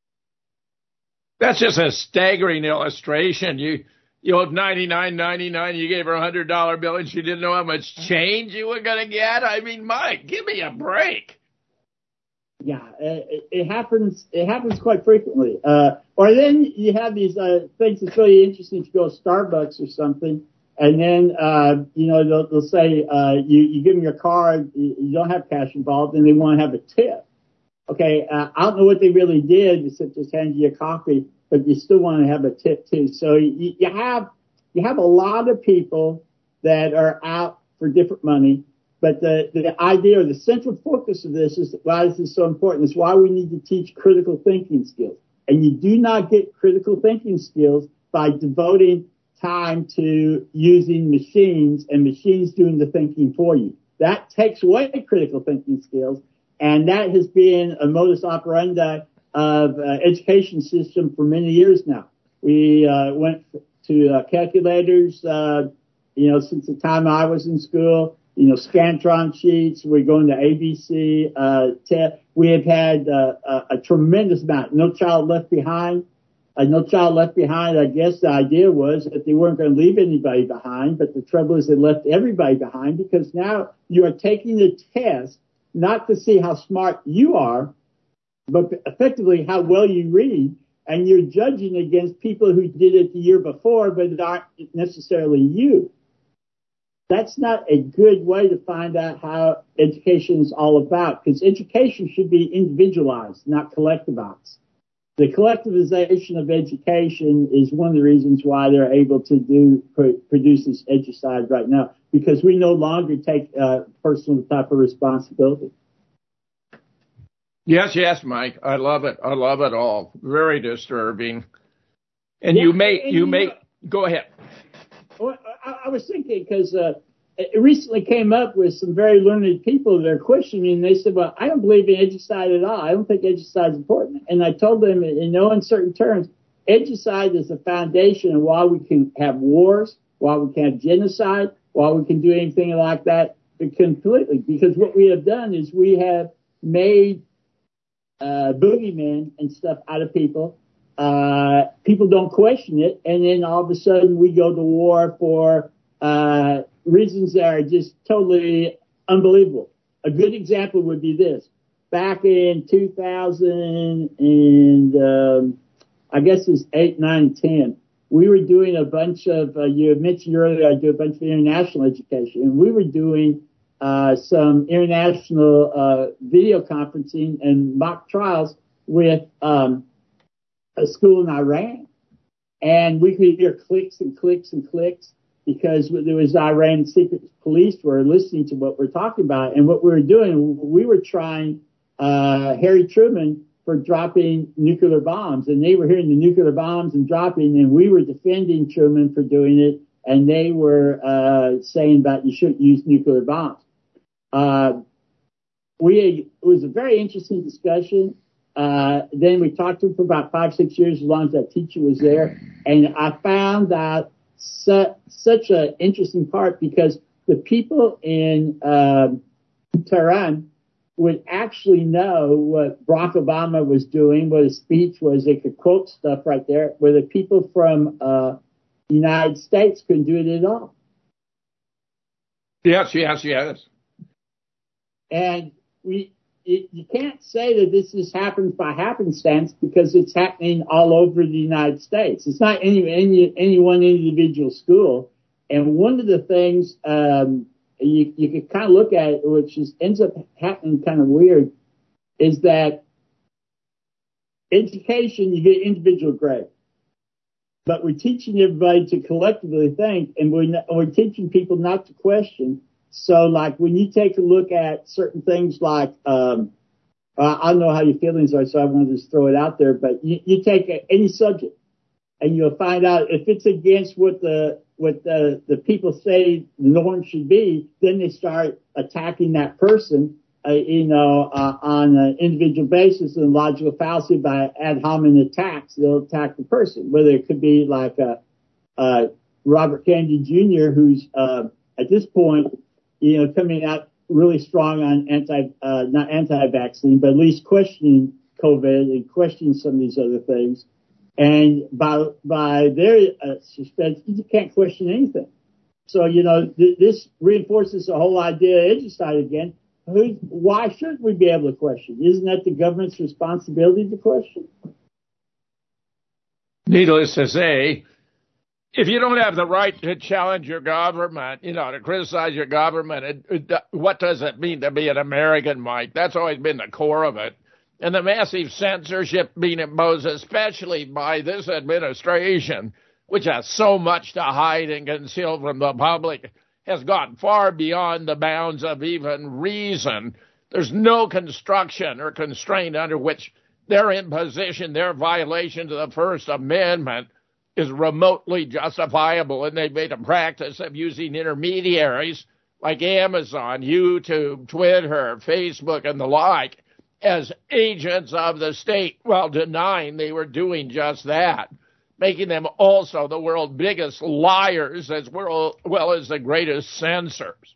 E: That's just a staggering illustration. You you owed ninety-nine ninety-nine, you gave her a one hundred dollar bill, and she didn't know how much change you were going to get? I mean, Mike, give me a break.
L: Yeah, it, it happens. It happens quite frequently. Uh, or then you have these uh, things that's really interesting. You go to Starbucks or something, and then uh, you know they'll, they'll say uh, you you give them your card, you, you don't have cash involved, and they want to have a tip. Okay, uh, I don't know what they really did except just hand you a coffee, but you still want to have a tip too. So you, you have you have a lot of people that are out for different money. But the, the idea or the central focus of this is why this is so important. It's why we need to teach critical thinking skills. And you do not get critical thinking skills by devoting time to using machines and machines doing the thinking for you. That takes away critical thinking skills. And that has been a modus operandi of uh, education system for many years now. We uh, went to uh, calculators, uh, you know, since the time I was in school. You know, Scantron sheets. We're going to A B C. Uh, te- we have had uh, a, a tremendous amount. No Child Left Behind. Uh, No Child Left Behind. I guess the idea was that they weren't going to leave anybody behind, but the trouble is they left everybody behind because now you are taking the test not to see how smart you are, but effectively how well you read, and you're judging against people who did it the year before, but aren't necessarily you. That's not a good way to find out how education is all about, because education should be individualized, not collectivized. The collectivization of education is one of the reasons why they're able to do produce this edukicide right now, because we no longer take uh, personal type of responsibility.
E: Yes, yes, Mike. I love it. I love it all. Very disturbing. And
L: yeah,
E: you may,
L: and
E: you
L: you
E: may,
L: know,
E: go ahead.
L: Well, I, I was thinking because uh, it recently came up with some very learned people that are questioning, and they said, well, I don't believe in edukicide at all. I don't think edukicide is important. And I told them in no uncertain terms, Edgicide is the foundation of why we can have wars, why we can have genocide, why we can do anything like that completely. Because what we have done is we have made uh, boogeymen and stuff out of people. Uh, people don't question it, and then all of a sudden we go to war for uh, reasons that are just totally unbelievable. A good example would be this. Back in two thousand and um, I guess it's eight, nine, ten, we were doing a bunch of, uh, you had mentioned earlier I do a bunch of international education, and we were doing uh, some international uh, video conferencing and mock trials with um, a school in Iran. And we could hear clicks and clicks and clicks because there was Iran secret police were listening to what we're talking about. And what we were doing, we were trying uh, Harry Truman for dropping nuclear bombs. And they were hearing the nuclear bombs and dropping, and we were defending Truman for doing it. And they were uh, saying that you shouldn't use nuclear bombs. Uh, we, it was a very interesting discussion. Uh, then we talked to him for about five, six years, as long as that teacher was there. And I found that su- such an interesting part because the people in um, Tehran would actually know what Barack Obama was doing, what his speech was. They could quote stuff right there, where the people from uh, the United States couldn't do it at all.
E: Yes, yes, yes.
L: And we... It, you can't say that this just happens by happenstance because it's happening all over the United States. It's not any any, any one individual school. And one of the things um, you, you can kind of look at, it, which is, ends up happening kind of weird, is that education, you get individual grade. But we're teaching everybody to collectively think, and we're, not, we're teaching people not to question. So, like, when you take a look at certain things like, um, uh, I don't know how your feelings are, so I want to just throw it out there, but you, you take a, any subject and you'll find out if it's against what the, what the, the people say the norm should be, then they start attacking that person, uh, you know, uh, on an individual basis and logical fallacy by ad hominem attacks. They'll attack the person, whether it could be like, a, uh, Robert Kennedy Junior, who's, uh, at this point, you know, coming out really strong on anti, uh, not anti-vaccine, but at least questioning COVID and questioning some of these other things. And by, by their uh, suspense, you can't question anything. So, you know, th- this reinforces the whole idea of edgicide again. Who, why shouldn't we be able to question? Isn't that the government's responsibility to question?
E: Needless to say, if you don't have the right to challenge your government, you know, to criticize your government, it, it, what does it mean to be an American, Mike? That's always been the core of it. And the massive censorship being imposed, especially by this administration, which has so much to hide and conceal from the public, has gone far beyond the bounds of even reason. There's no construction or constraint under which their imposition, their violation of the First Amendment is remotely justifiable, and they've made a practice of using intermediaries like Amazon, YouTube, Twitter, Facebook, and the like as agents of the state while denying they were doing just that, making them also the world's biggest liars as well, well as the greatest censors.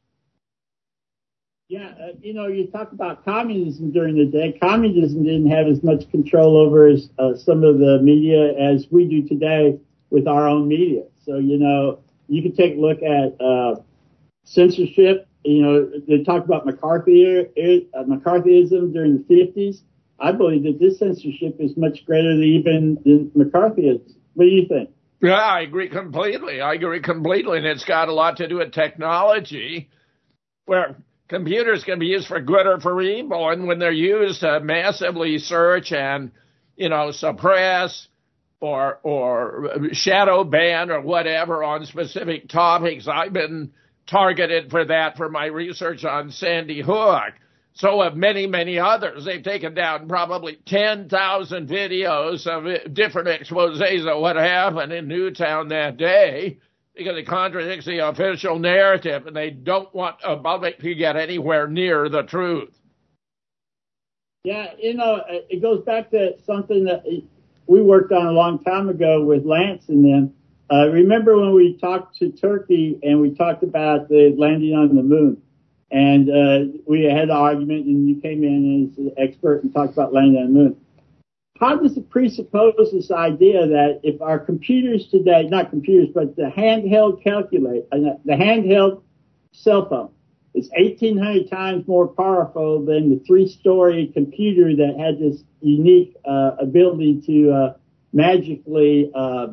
L: Yeah, uh, you know, you talk about communism during the day. Communism didn't have as much control over as, uh, some of the media as we do today with our own media. So, you know, you can take a look at uh, censorship. You know, they talk about McCarthy, uh, McCarthyism during the fifties. I believe that this censorship is much greater than even than McCarthyism. What do you think?
E: Yeah, I agree completely. I agree completely. And it's got a lot to do with technology, where computers can be used for good or for evil. And when they're used to massively search and, you know, suppress or or shadow ban or whatever on specific topics. I've been targeted for that for my research on Sandy Hook. So have many, many others. They've taken down probably ten thousand videos of different exposés of what happened in Newtown that day because it contradicts the official narrative, and they don't want the public to get anywhere near the truth.
L: Yeah, you know, it goes back to something that we worked on a long time ago with Lance and them. Uh, remember when we talked to Turkey and we talked about the landing on the moon? And uh, we had an argument, and you came in as an expert and talked about landing on the moon. How does it presuppose this idea that if our computers today, not computers, but the handheld calculator, uh, the handheld cell phone, is eighteen hundred times more powerful than the three-story computer that had this unique uh, ability to uh, magically uh,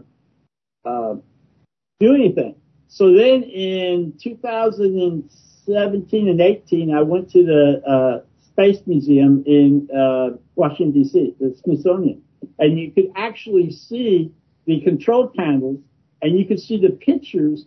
L: uh, do anything. So then in two thousand seventeen and eighteen, I went to the uh, Space Museum in uh, Washington, D C, the Smithsonian, and you could actually see the control panels, and you could see the pictures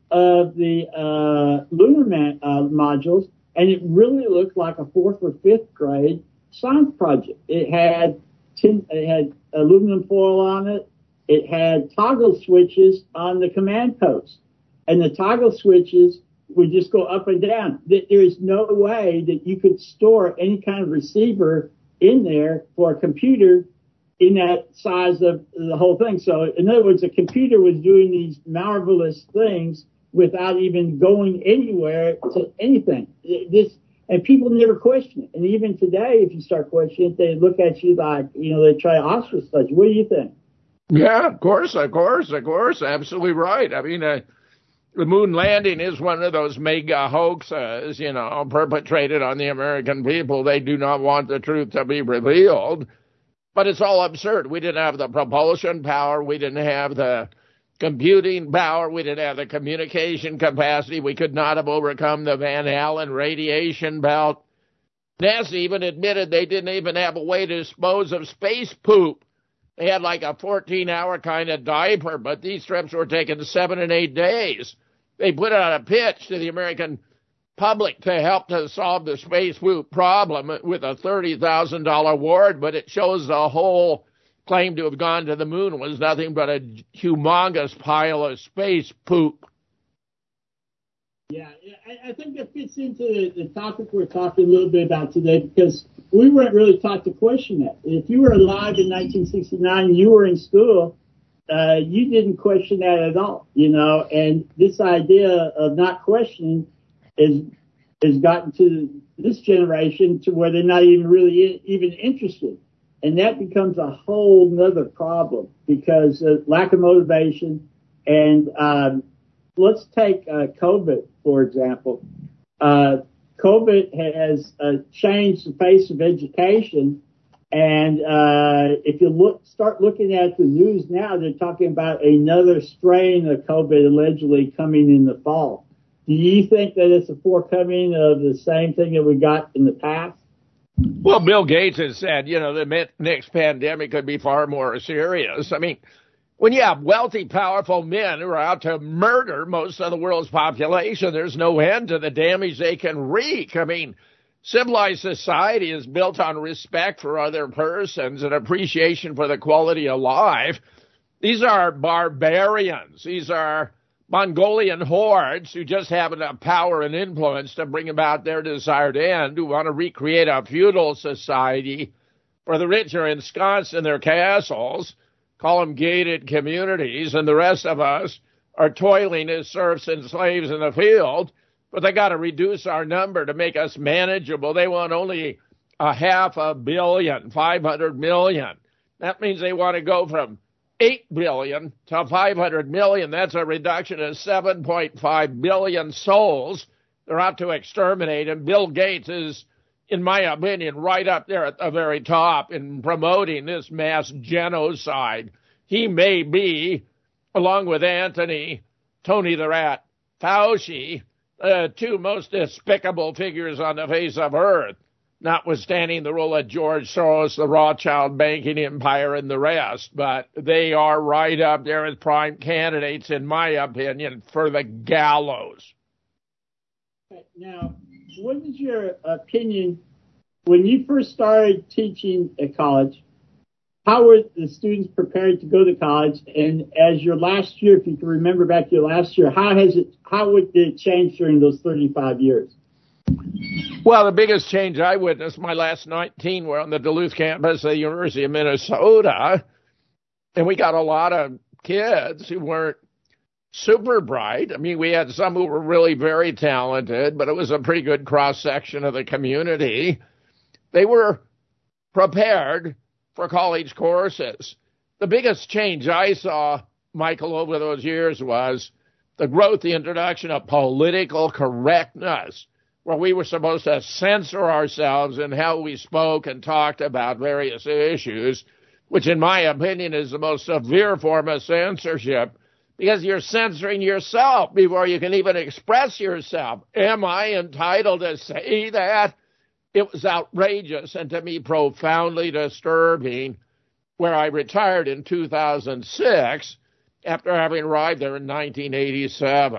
L: of the uh, lunar man, uh, modules, and it really looked like a fourth or fifth grade science project. It had tin, it had aluminum foil on it. It had toggle switches on the command post, and the toggle switches would just go up and down. There is no way that you could store any kind of receiver in there for a computer in that size of the whole thing. So in other words, a computer was doing these marvelous things without even going anywhere to anything. This, and people never question it. And even today, if you start questioning it, they look at you like, you know, they try to ostracize you. What do you think?
E: Yeah, of course, of course, of course. Absolutely right. I mean, uh, the moon landing is one of those mega hoaxes, you know, perpetrated on the American people. They do not want the truth to be revealed. But it's all absurd. We didn't have the propulsion power. We didn't have the computing power. We didn't have the communication capacity. We could not have overcome the Van Allen radiation belt. NASA even admitted they didn't even have a way to dispose of space poop. They had like a fourteen-hour kind of diaper, but these trips were taking seven and eight days. They put out a pitch to the American public to help to solve the space poop problem with a thirty thousand dollars award, but it shows the whole claim to have gone to the moon was nothing but a humongous pile of space poop.
L: Yeah, I, I think that fits into the, the topic we're talking a little bit about today, because we weren't really taught to question that. If you were alive in nineteen sixty-nine, you were in school, uh, you didn't question that at all, you know, and this idea of not questioning is has gotten to this generation to where they're not even really even interested. And that becomes a whole nother problem because of lack of motivation. And um, let's take uh, COVID, for example. Uh, COVID has uh, changed the face of education. And uh, if you look, start looking at the news now, they're talking about another strain of COVID allegedly coming in the fall. Do you think that it's a forthcoming of the same thing that we got in the past?
E: Well, Bill Gates has said, you know, the next pandemic could be far more serious. I mean, when you have wealthy, powerful men who are out to murder most of the world's population, there's no end to the damage they can wreak. I mean, civilized society is built on respect for other persons and appreciation for the quality of life. These are barbarians. These are Mongolian hordes who just have enough power and influence to bring about their desired end, who want to recreate a feudal society where the rich are ensconced in their castles, call them gated communities, and the rest of us are toiling as serfs and slaves in the field. But they got to reduce our number to make us manageable. They want only a half a billion, five hundred million. That means they want to go from eight billion to five hundred million. That's a reduction of seven point five billion souls they're out to exterminate. And Bill Gates is, in my opinion, right up there at the very top in promoting this mass genocide. He may be, along with Anthony, Tony the Rat, Fauci, uh, two most despicable figures on the face of Earth, notwithstanding the role of George Soros, the Rothschild banking empire, and the rest. But they are right up there as prime candidates, in my opinion, for the gallows.
L: Now, what is your opinion when you first started teaching at college? How were the students prepared to go to college? And as your last year, if you can remember back to your last year, how has it, how would it change during those thirty-five years?
E: Well, the biggest change I witnessed my last nineteen were on the Duluth campus of the University of Minnesota. And we got a lot of kids who weren't super bright. I mean, we had some who were really very talented, but it was a pretty good cross-section of the community. They were prepared for college courses. The biggest change I saw, Michael, over those years was the growth, the introduction of political correctness, where we were supposed to censor ourselves in how we spoke and talked about various issues, which in my opinion is the most severe form of censorship, because you're censoring yourself before you can even express yourself. Am I entitled to say that? It was outrageous and to me profoundly disturbing, where I retired in two thousand six after having arrived there in nineteen eighty-seven.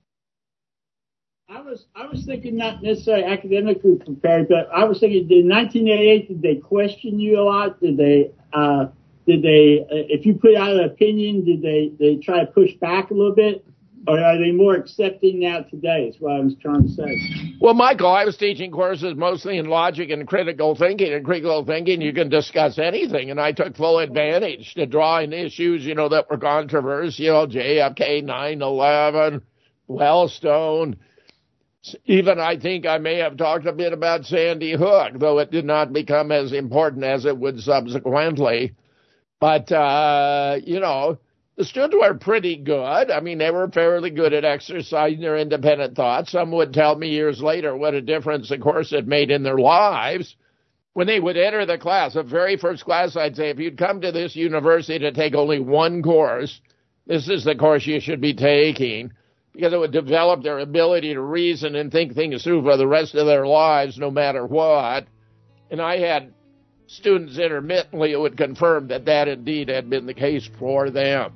L: I was I was thinking not necessarily academically prepared, but I was thinking in nineteen eighty-eight, did they question you a lot? Did they uh, did they uh, if you put out an opinion, did they they try to push back a little bit, or are they more accepting now today? Is what I was trying to say.
E: Well, Michael, I was teaching courses mostly in logic and critical thinking. In critical thinking, you can discuss anything, and I took full advantage to draw in issues, you know, that were controversial: J F K, nine eleven, Wellstone. Even I think I may have talked a bit about Sandy Hook, though it did not become as important as it would subsequently. But, uh, you know, the students were pretty good. I mean, they were fairly good at exercising their independent thought. Some would tell me years later what a difference the course had made in their lives. When they would enter the class, the very first class, I'd say, if you'd come to this university to take only one course, this is the course you should be taking, because it would develop their ability to reason and think things through for the rest of their lives, no matter what. And I had students intermittently who would confirm that that indeed had been the case for them.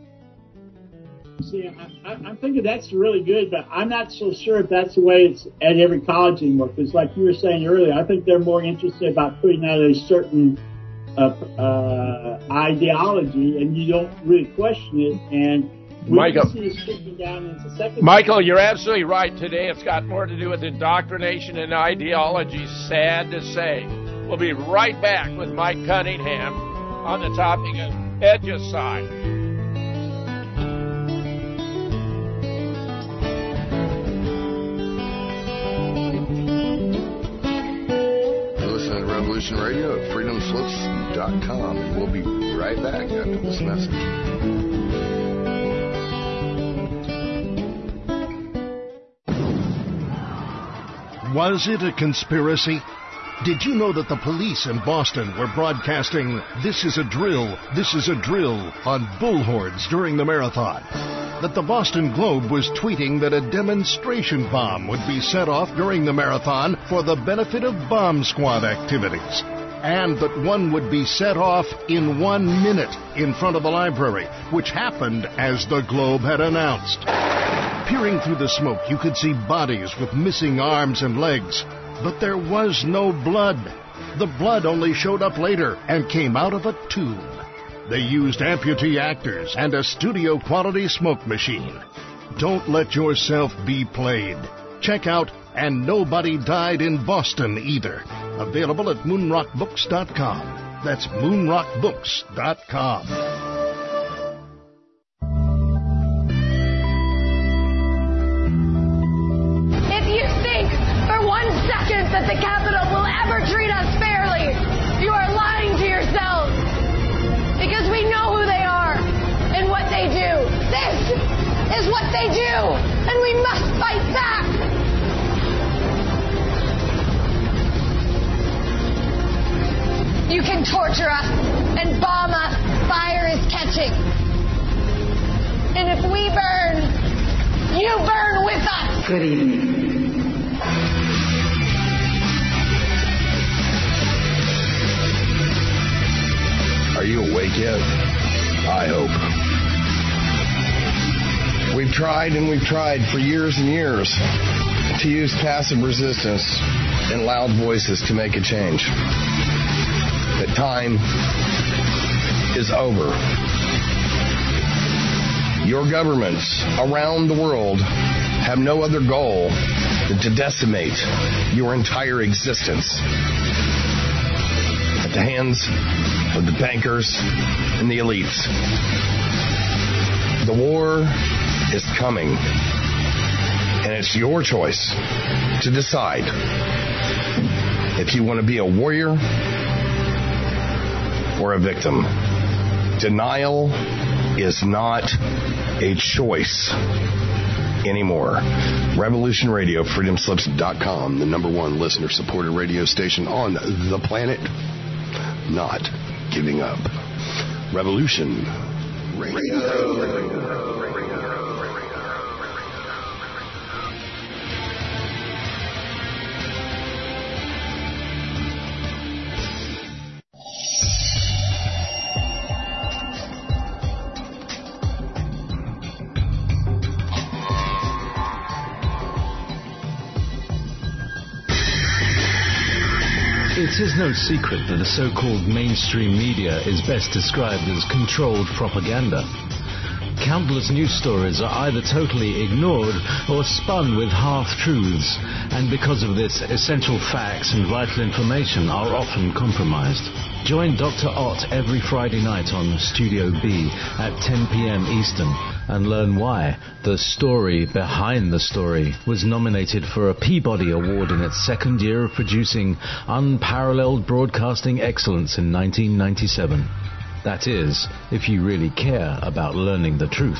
L: See, I, I'm thinking that's really good, but I'm not so sure if that's the way it's at every college anymore. Because like you were saying earlier, I think they're more interested about putting out a certain uh, uh, ideology, and you don't really question it. And
E: Michael,
L: down into
E: Michael, you're absolutely right. Today it's got more to do with indoctrination and ideology, sad to say. We'll be right back with Mike Cunningham on the topic of edgicide.
B: You're listening to Revolution Radio at freedom slips dot com. We'll be right back after this message.
M: Was it a conspiracy? Did you know that the police in Boston were broadcasting "This is a drill, this is a drill" on bullhorns during the marathon? That the Boston Globe was tweeting that a demonstration bomb would be set off during the marathon for the benefit of bomb squad activities? And that one would be set off in one minute in front of the library, which happened as the Globe had announced. Peering through the smoke, you could see bodies with missing arms and legs. But there was no blood. The blood only showed up later and came out of a tube. They used amputee actors and a studio-quality smoke machine. Don't let yourself be played. Check out And Nobody Died in Boston Either. Available at moonrock books dot com. That's moonrock books dot com.
N: That the Capitol will ever treat us fairly, you are lying to yourselves, because we know who they are and what they do. This is what they do, and we must fight back. You can torture us and bomb us. Fire is catching. And if we burn, you burn with us.
O: Good evening.
B: Are you awake yet? I hope. We've tried and we've tried for years and years to use passive resistance and loud voices to make a change. The time is over. Your governments around the world have no other goal than to decimate your entire existence. At the hands of the bankers, and the elites. The war is coming, and it's your choice to decide if you want to be a warrior or a victim. Denial is not a choice anymore. Revolution Radio, freedom slips dot com, the number one listener-supported radio station on the planet. Not giving up. Revolution Radio.
A: It is no secret that the so-called mainstream media is best described as controlled propaganda. Countless news stories are either totally ignored or spun with half-truths, and because of this, essential facts and vital information are often compromised. Join Doctor Ott every Friday night on Studio B at ten p.m. Eastern and learn why The Story Behind the Story was nominated for a Peabody Award in its second year of producing unparalleled broadcasting excellence in nineteen ninety-seven. That is, if you really care about learning the truth.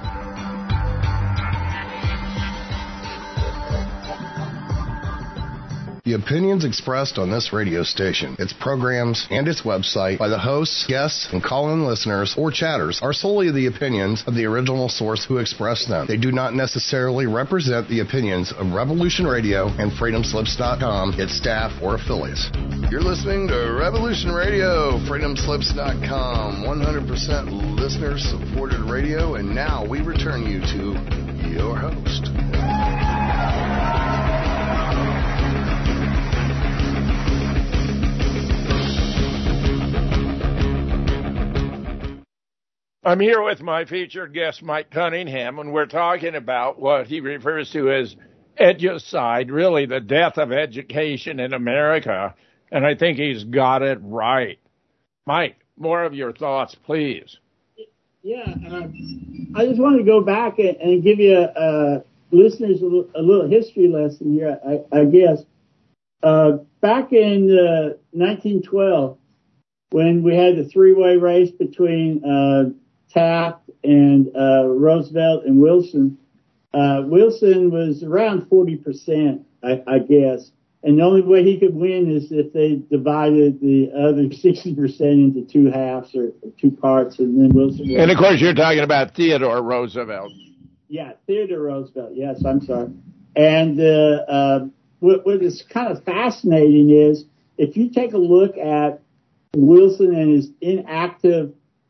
B: The opinions expressed on this radio station, its programs, and its website by the hosts, guests, and call-in listeners or chatters are solely the opinions of the original source who expressed them. They do not necessarily represent the opinions of Revolution Radio and freedom slips dot com, its staff, or affiliates. You're listening to Revolution Radio, freedom slips dot com, one hundred percent listener-supported radio, and now we return you to your host.
E: I'm here with my featured guest, Mike Cunningham, and we're talking about what he refers to as edugicide, really the death of education in America, and I think he's got it right. Mike, more of your thoughts, please.
L: Yeah, uh, I just want to go back and, and give you, uh, listeners a little, a little history lesson here, I, I guess. Uh, back in uh, nineteen twelve, when we had the three-way race between uh, Taft and uh, Roosevelt and Wilson, uh, Wilson was around forty percent, I, I guess. And the only way he could win is if they divided the other sixty percent into two halves or, or two parts, and then Wilson won.
E: And, of course, you're talking about Theodore Roosevelt.
L: Yeah, Theodore Roosevelt. Yes, I'm sorry. And uh, uh, what, what is kind of fascinating is if you take a look at Wilson and his inactive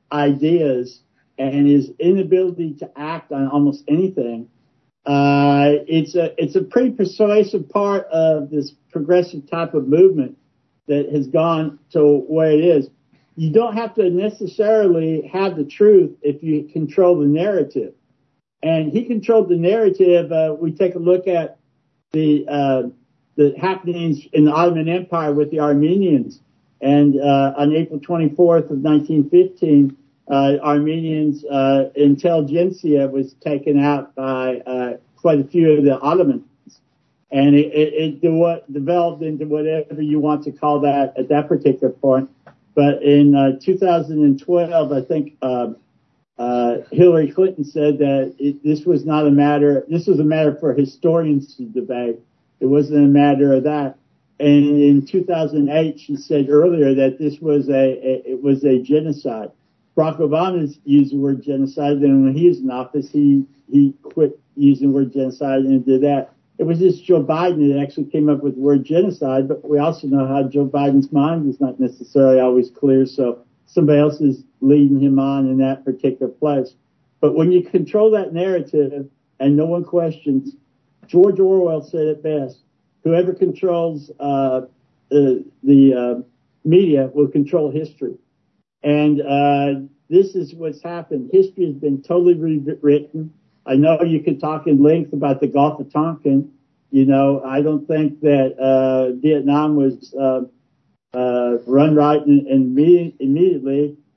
L: ideas and his inability to act on almost anything, uh, it's a, it's a pretty persuasive part of this progressive type of movement that has gone to where it is. You don't have to necessarily have the truth if you control the narrative. And he controlled the narrative. Uh, we take a look at the, uh, the happenings in the Ottoman Empire with the Armenians. And uh, on April twenty-fourth of nineteen fifteen, uh, Armenians uh, intelligentsia was taken out by uh, quite a few of the Ottomans, and it, it, it what developed into whatever you want to call that at that particular point. But in uh, two thousand twelve, I think uh, uh, Hillary Clinton said that it, this was not a matter. This was a matter for historians to debate. It wasn't a matter of that. And in two thousand eight, she said earlier that this was a, a it was a genocide. Barack Obama's used the word genocide, and when he was in office, he he quit using the word genocide and did that. It was just Joe Biden that actually came up with the word genocide, but we also know how Joe Biden's mind is not necessarily always clear, so somebody else is leading him on in that particular place. But when you control that narrative and no one questions, George Orwell said it best. Whoever controls uh, the, the uh, media will control history. And uh, this is what's happened. History has been totally rewritten. I know you could talk in length about the Gulf of Tonkin. You know, I don't think that uh, Vietnam was uh, uh, run right and, and immediately, but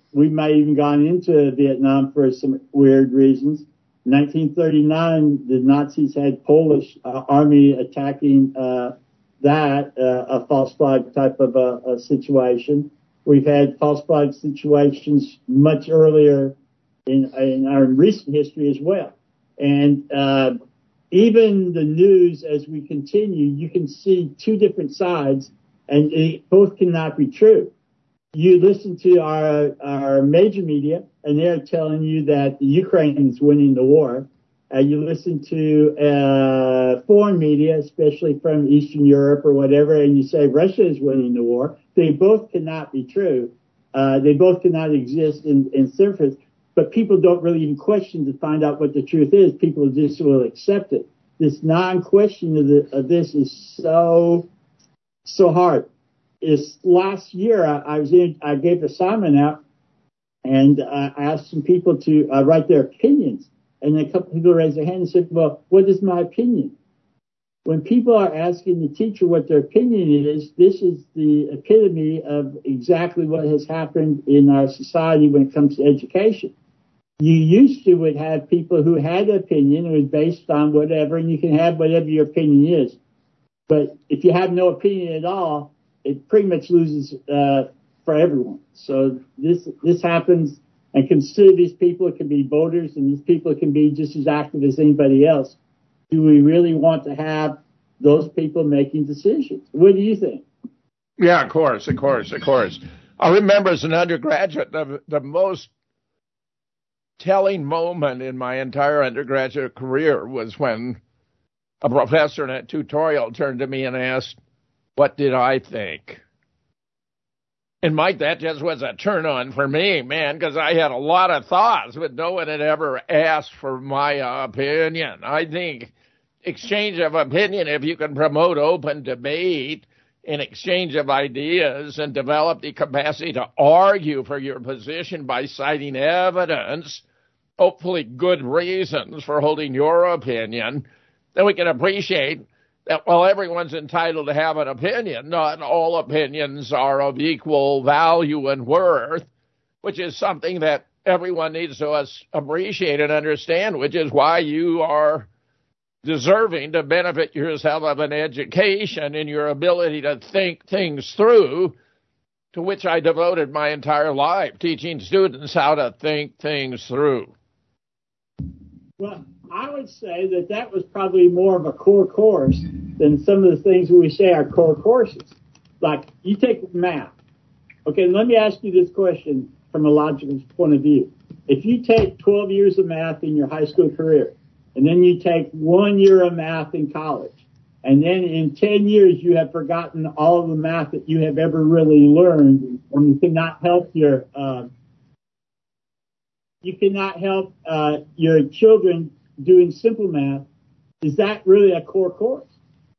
L: we might even gone into Vietnam for some weird reasons. In nineteen thirty-nine, the Nazis had Polish uh, army attacking uh, that, uh, a false flag type of a, a situation. We've had false flag situations much earlier in, in our recent history as well. And uh, even the news, as we continue, you can see two different sides, and it, both cannot be true. You listen to our, our major media, and they're telling you that the Ukraine is winning the war. Uh, you listen to uh, foreign media, especially from Eastern Europe or whatever, and you say Russia is winning the war. They both cannot be true. Uh, they both cannot exist in, in surface, but people don't really even question to find out what the truth is. People just will accept it. This non-question of, the, of this is so, so hard. Is last year I, I was in, I gave an assignment out, and uh, I asked some people to uh, write their opinions. And a couple people raised their hand and said, well, what is my opinion? When people are asking the teacher what their opinion is, this is the epitome of exactly what has happened in our society when it comes to education. You used to would have people who had an opinion, it was based on whatever, and you can have whatever your opinion is. But if you have no opinion at all, it pretty much loses uh, for everyone. So this this happens. And consider these people can be voters, and these people can be just as active as anybody else. Do we really want to have those people making decisions? What do you think?
E: Yeah, of course, of course, of course. I remember as an undergraduate, the, the most telling moment in my entire undergraduate career was when a professor in a tutorial turned to me and asked, what did I think? And Mike, that just was a turn on for me, man, because I had a lot of thoughts, but no one had ever asked for my opinion. I think exchange of opinion, if you can promote open debate and exchange of ideas and develop the capacity to argue for your position by citing evidence, hopefully good reasons for holding your opinion, then we can appreciate that while everyone's entitled to have an opinion, not all opinions are of equal value and worth, which is something that everyone needs to appreciate and understand, which is why you are deserving to benefit yourself of an education in your ability to think things through, to which I devoted my entire life, teaching students how to think things through.
L: Well, I would say that that was probably more of a core course than some of the things we say are core courses. Like, you take math. Okay, let me ask you this question from a logical point of view. If you take twelve years of math in your high school career, and then you take one year of math in college, and then in ten years you have forgotten all of the math that you have ever really learned, and you cannot help your uh, you cannot help uh, your children doing simple math, is that really a core course?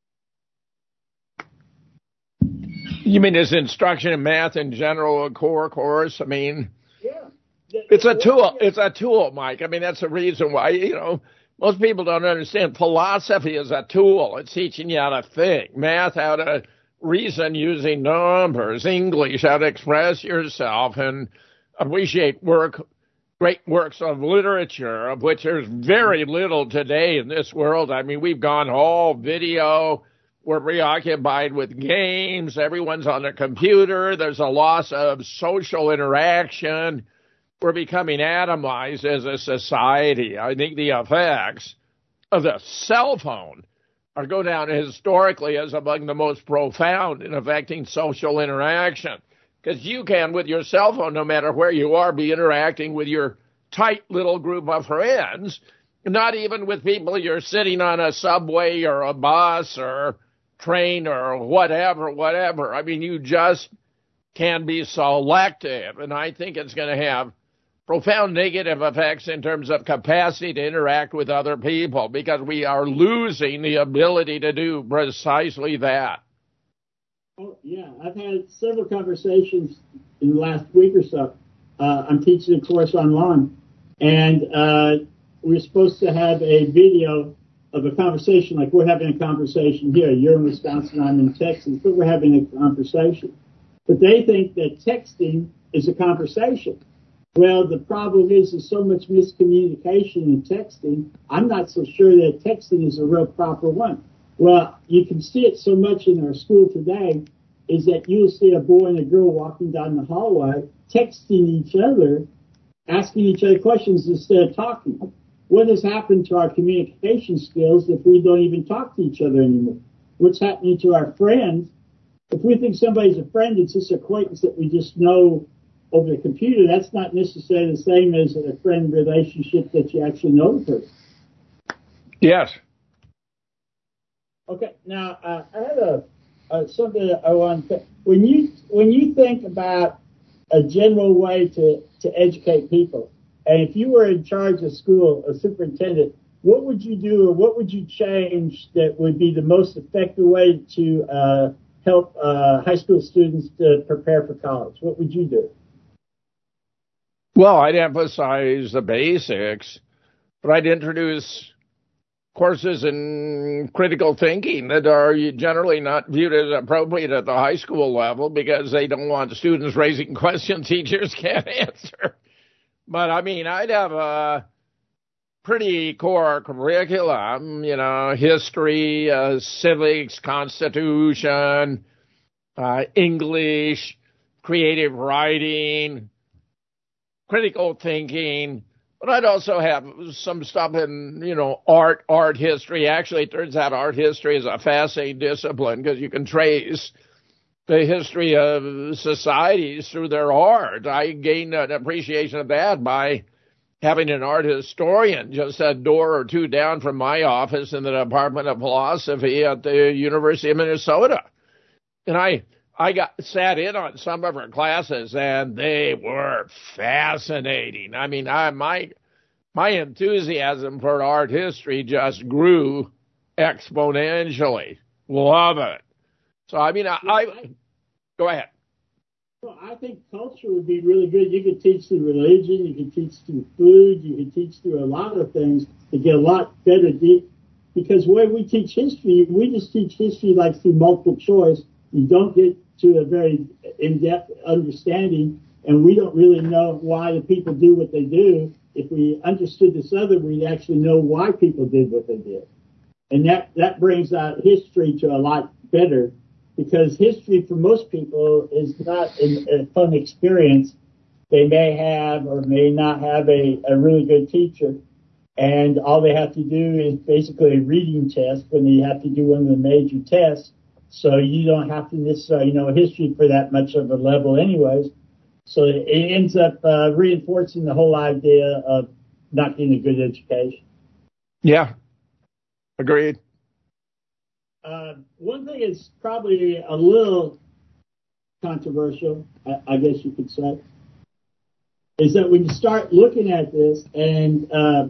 E: You mean is instruction in math in general a core course? I mean,
L: yeah.
E: It's a tool. It's a tool, Mike. I mean, that's the reason why, you know, most people don't understand. Philosophy is a tool. It's teaching you how to think. Math, how to reason using numbers. English, how to express yourself and appreciate work. Great works of literature, of which there's very little today in this world. I mean, we've gone all video. We're preoccupied with games. Everyone's on their computer. There's a loss of social interaction. We're becoming atomized as a society. I think the effects of the cell phone are go down historically as among the most profound in affecting social interaction. Because you can, with your cell phone, no matter where you are, be interacting with your tight little group of friends, not even with people you're sitting on a subway or a bus or train or whatever, whatever. I mean, you just can be selective, and I think it's going to have profound negative effects in terms of capacity to interact with other people because we are losing the ability to do precisely that.
L: Oh, yeah. I've had several conversations in the last week or so. Uh, I'm teaching a course online, and uh, we're supposed to have a video of a conversation, like we're having a conversation here. You're in Wisconsin, I'm in Texas, but we're having a conversation. But they think that texting is a conversation. Well, the problem is there's so much miscommunication in texting. I'm not so sure that texting is a real proper one. Well, you can see it so much in our school today is that you'll see a boy and a girl walking down the hallway, texting each other, asking each other questions instead of talking. What has happened to our communication skills if we don't even talk to each other anymore? What's happening to our friends? If we think somebody's a friend, it's just an acquaintance that we just know over the computer. That's not necessarily the same as a friend relationship that you actually know the person.
E: Yes.
L: Okay. Now, uh, I had a uh, something that I want to. When you when you think about a general way to to educate people, and if you were in charge of school, a superintendent, what would you do, or what would you change that would be the most effective way to uh, help uh, high school students to prepare for college? What would you do?
E: Well, I'd emphasize the basics, but I'd introduce courses in critical thinking that are generally not viewed as appropriate at the high school level because they don't want students raising questions teachers can't answer. But, I mean, I'd have a pretty core curriculum, you know, history, uh, civics, Constitution, uh, English, creative writing, critical thinking. But I'd also have some stuff in, you know, art, art history. Actually, it turns out art history is a fascinating discipline because you can trace the history of societies through their art. I gained an appreciation of that by having an art historian just a door or two down from my office in the Department of Philosophy at the University of Minnesota. And I I got sat in on some of her classes, and they were fascinating. I mean, I, my my enthusiasm for art history just grew exponentially. Love it. So, I mean, I, I go ahead.
L: Well, I think culture would be really good. You could teach through religion, you could teach through food, you could teach through a lot of things to get a lot better deep. Because when we teach history, we just teach history like through multiple choice. You don't get to a very in-depth understanding, and we don't really know why the people do what they do. If we understood this other, we'd actually know why people did what they did. And that, that brings out history to a lot better, because history for most people is not a, a fun experience. They may have or may not have a, a really good teacher, and all they have to do is basically a reading test when they have to do one of the major tests. So you don't have to necessarily know history for that much of a level anyways. So it ends up uh, reinforcing the whole idea of not getting a good education.
E: Yeah, agreed.
L: Uh, one thing is probably a little controversial, I, I guess you could say, is that when you start looking at this and uh,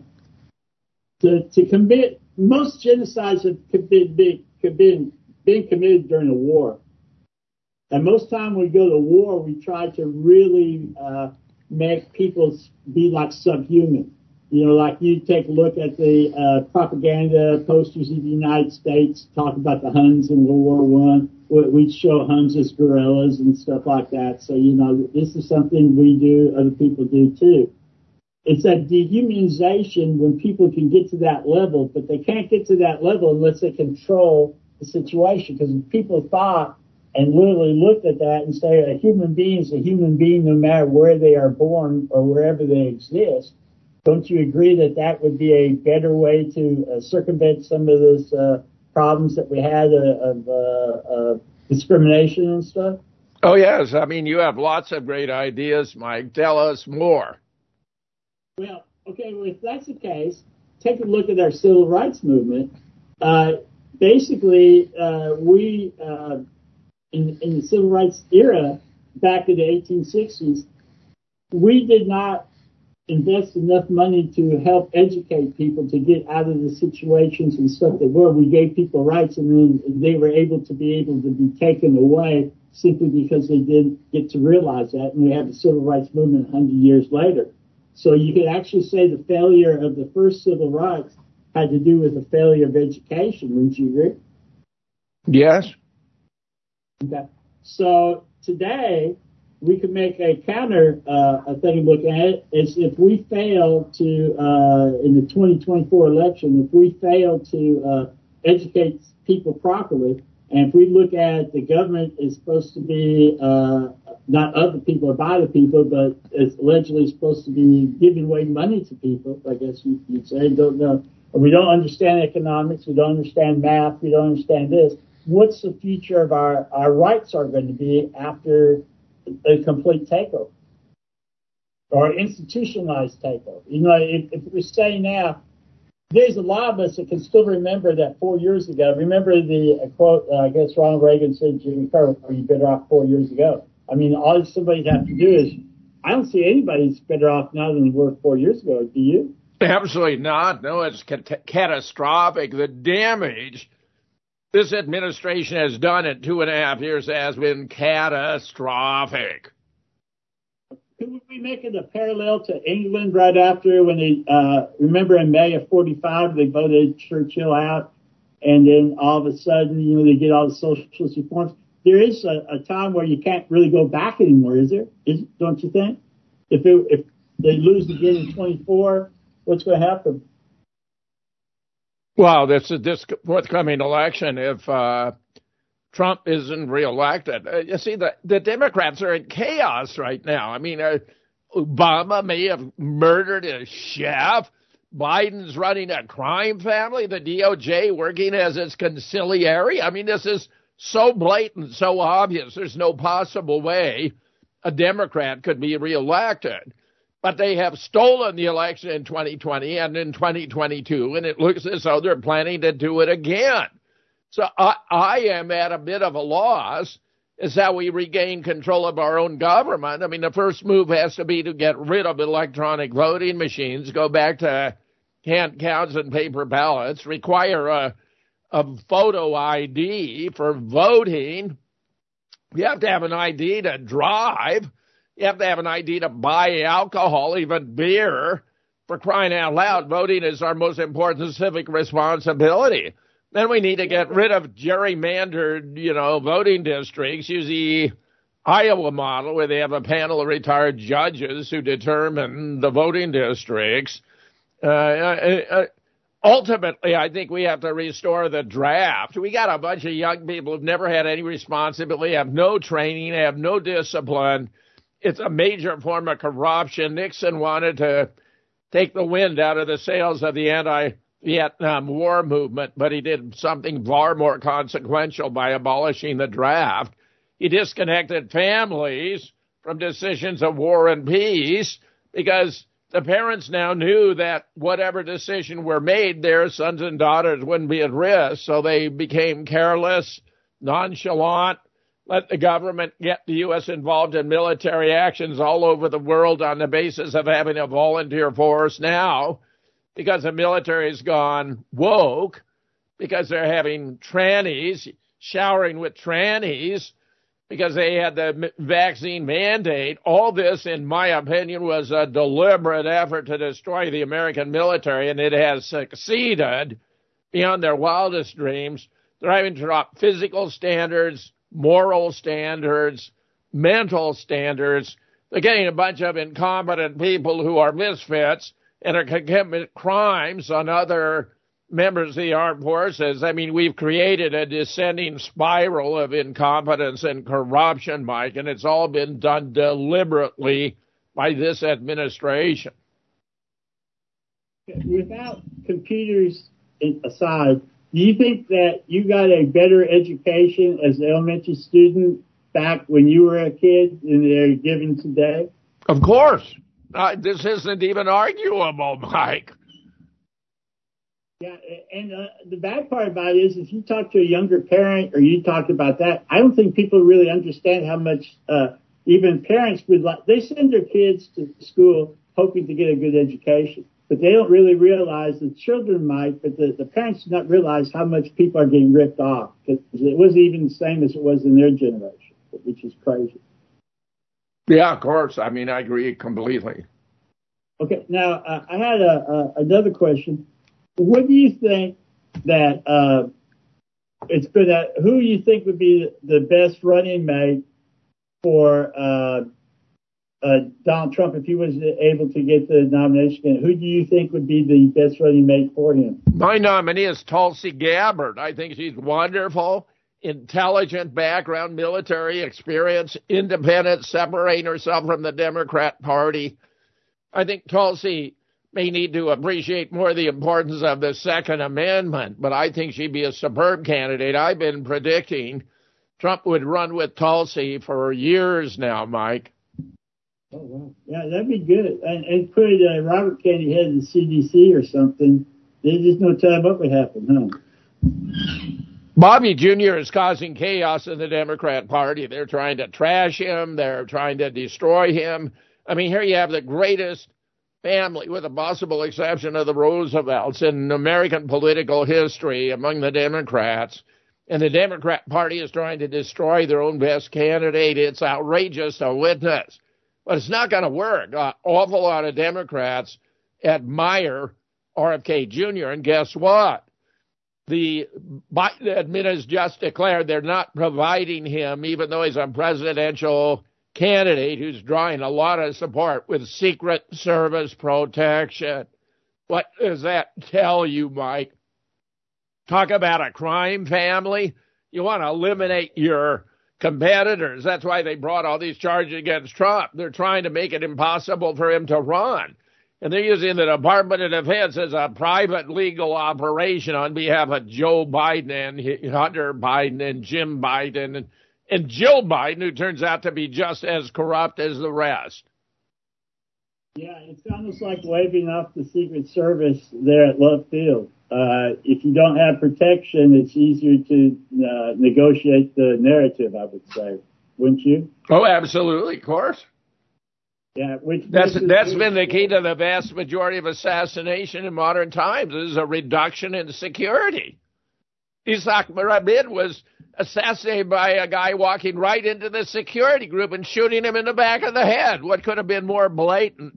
L: to, to commit, most genocides have been, been, have been being committed during the war. And most time we go to war, we try to really uh, make people be like subhuman. You know, like you take a look at the uh, propaganda posters of the United States, talk about the Huns in World War One. We'd show Huns as gorillas and stuff like that. So, you know, this is something we do, other people do too. It's that dehumanization when people can get to that level, but they can't get to that level unless they control the situation. Because if people thought and literally looked at that and say a human being is a human being no matter where they are born or wherever they exist, don't you agree that that would be a better way to uh, circumvent some of those uh, problems that we had uh, of uh, uh, discrimination and stuff?
E: Oh, yes. I mean, you have lots of great ideas, Mike. Tell us more.
L: Well, okay, well, if that's the case, take a look at our civil rights movement. Uh, basically, uh, we, uh, in, in the civil rights era, back in the eighteen sixties, we did not invest enough money to help educate people to get out of the situations and stuff that were. We gave people rights, and then they were able to be able to be taken away simply because they didn't get to realize that. And we have the civil rights movement one hundred years later. So you could actually say the failure of the first civil rights had to do with the failure of education. Wouldn't you agree?
E: Yes.
L: Okay. So today, we could make a counter uh, thing looking at it. Is if we fail to, uh, in the twenty twenty-four election, if we fail to uh, educate people properly, and if we look at the government is supposed to be uh, not of the people or by the people, but it's allegedly supposed to be giving away money to people, I guess you, you'd say, don't know. We don't understand economics, we don't understand math, we don't understand this. What's the future of our, our rights are going to be after a complete takeover or institutionalized takeover? You know, if, if we say now, there's a lot of us that can still remember that four years ago. Remember the uh, quote, uh, I guess Ronald Reagan said, Jimmy Carter, are you better off four years ago? I mean, all somebody'd have to do is, I don't see anybody's better off now than they were four years ago. Do you?
E: Absolutely not. No, it's cat- catastrophic. The damage this administration has done in two and a half years has been catastrophic.
L: Could we make it a parallel to England right after when they, uh, remember in May of forty-five, they voted Churchill out, and then all of a sudden, you know, they get all the socialist reforms. There is a, a time where you can't really go back anymore, is there? Is, don't you think? If it, if they lose again in twenty-four, what's going to happen?
E: Well, this is this forthcoming election. If uh, Trump isn't reelected, uh, you see, the, the Democrats are in chaos right now. I mean, uh, Obama may have murdered a chef. Biden's running a crime family. The D O J working as its conciliary. I mean, this is so blatant, so obvious. There's no possible way a Democrat could be reelected. But they have stolen the election in twenty twenty and in twenty twenty-two, and it looks as though they're planning to do it again. So I, I am at a bit of a loss as how we regain control of our own government. I mean, the first move has to be to get rid of electronic voting machines, go back to hand counts and paper ballots, require a, a photo I D for voting. You have to have an I D to drive. You have to have an I D to buy alcohol, even beer. For crying out loud, voting is our most important civic responsibility. Then we need to get rid of gerrymandered, you know, voting districts. Use the Iowa model where they have a panel of retired judges who determine the voting districts. Uh, uh, ultimately, I think we have to restore the draft. We got a bunch of young people who've never had any responsibility, have no training, have no discipline. It's a major form of corruption. Nixon wanted to take the wind out of the sails of the anti-Vietnam War movement, but he did something far more consequential by abolishing the draft. He disconnected families from decisions of war and peace because the parents now knew that whatever decision were made, their sons and daughters wouldn't be at risk, so they became careless, nonchalant, let the government get the U S involved in military actions all over the world on the basis of having a volunteer force. Now, because the military has gone woke, because they're having trannies, showering with trannies, because they had the vaccine mandate, all this, in my opinion, was a deliberate effort to destroy the American military, and it has succeeded beyond their wildest dreams. They're having to drop physical standards, moral standards, mental standards. They're getting a bunch of incompetent people who are misfits and are going to commit crimes on other members of the armed forces. I mean, we've created a descending spiral of incompetence and corruption, Mike, and it's all been done deliberately by this administration.
L: Without computers aside, do you think that you got a better education as an elementary student back when you were a kid than they're giving today?
E: Of course. Uh, this isn't even arguable, Mike.
L: Yeah, and uh, the bad part about it is if you talk to a younger parent or you talk about that, I don't think people really understand how much uh, even parents would like. They send their kids to school hoping to get a good education. But they don't really realize, the children might, but the, the parents do not realize how much people are getting ripped off. Because it wasn't even the same as it was in their generation, which is crazy.
E: Yeah, of course. I mean, I agree completely.
L: Okay, now uh, I had a, a, another question. What do you think that uh, it's good at? Who do you think would be the best running mate for uh, uh, Donald Trump if he was able to get the nomination? Who do you think would be the best running mate for him?
E: My nominee is Tulsi Gabbard. I think she's wonderful, intelligent background, military experience, independent, separating herself from the Democrat Party. I think Tulsi may need to appreciate more the importance of the Second Amendment, but I think she'd be a superb candidate. I've been predicting Trump would run with Tulsi for years now, Mike.
L: Oh, wow. Yeah, that'd be good. And, and put uh, Robert Kennedy head of the C D C or something. There's just no time what would happen, huh?
E: Bobby Junior is causing chaos in the Democrat Party. They're trying to trash him. They're trying to destroy him. I mean, here you have the greatest family, with a possible exception of the Roosevelts, in American political history among the Democrats. And the Democrat Party is trying to destroy their own best candidate. It's outrageous to witness. But it's not going to work. An awful lot of Democrats admire R F K Junior And guess what? The Biden admin has just declared they're not providing him, even though he's a presidential candidate who's drawing a lot of support, with Secret Service protection. What does that tell you, Mike? Talk about a crime family. You want to eliminate your competitors. That's why they brought all these charges against Trump. They're trying to make it impossible for him to run. And they're using the Department of Defense as a private legal operation on behalf of Joe Biden and Hunter Biden and Jim Biden and, and Jill Biden, who turns out to be just as corrupt as the rest.
L: Yeah, it's almost like waving off the Secret Service there at Love Field. Uh, if you don't have protection, it's easier to uh, negotiate the narrative, I would say. Wouldn't you?
E: Oh, absolutely, of course.
L: Yeah, which
E: that's that's been the key to the vast majority of assassination in modern times, is a reduction in security. Isaac Rabin was assassinated by a guy walking right into the security group and shooting him in the back of the head. What could have been more blatant?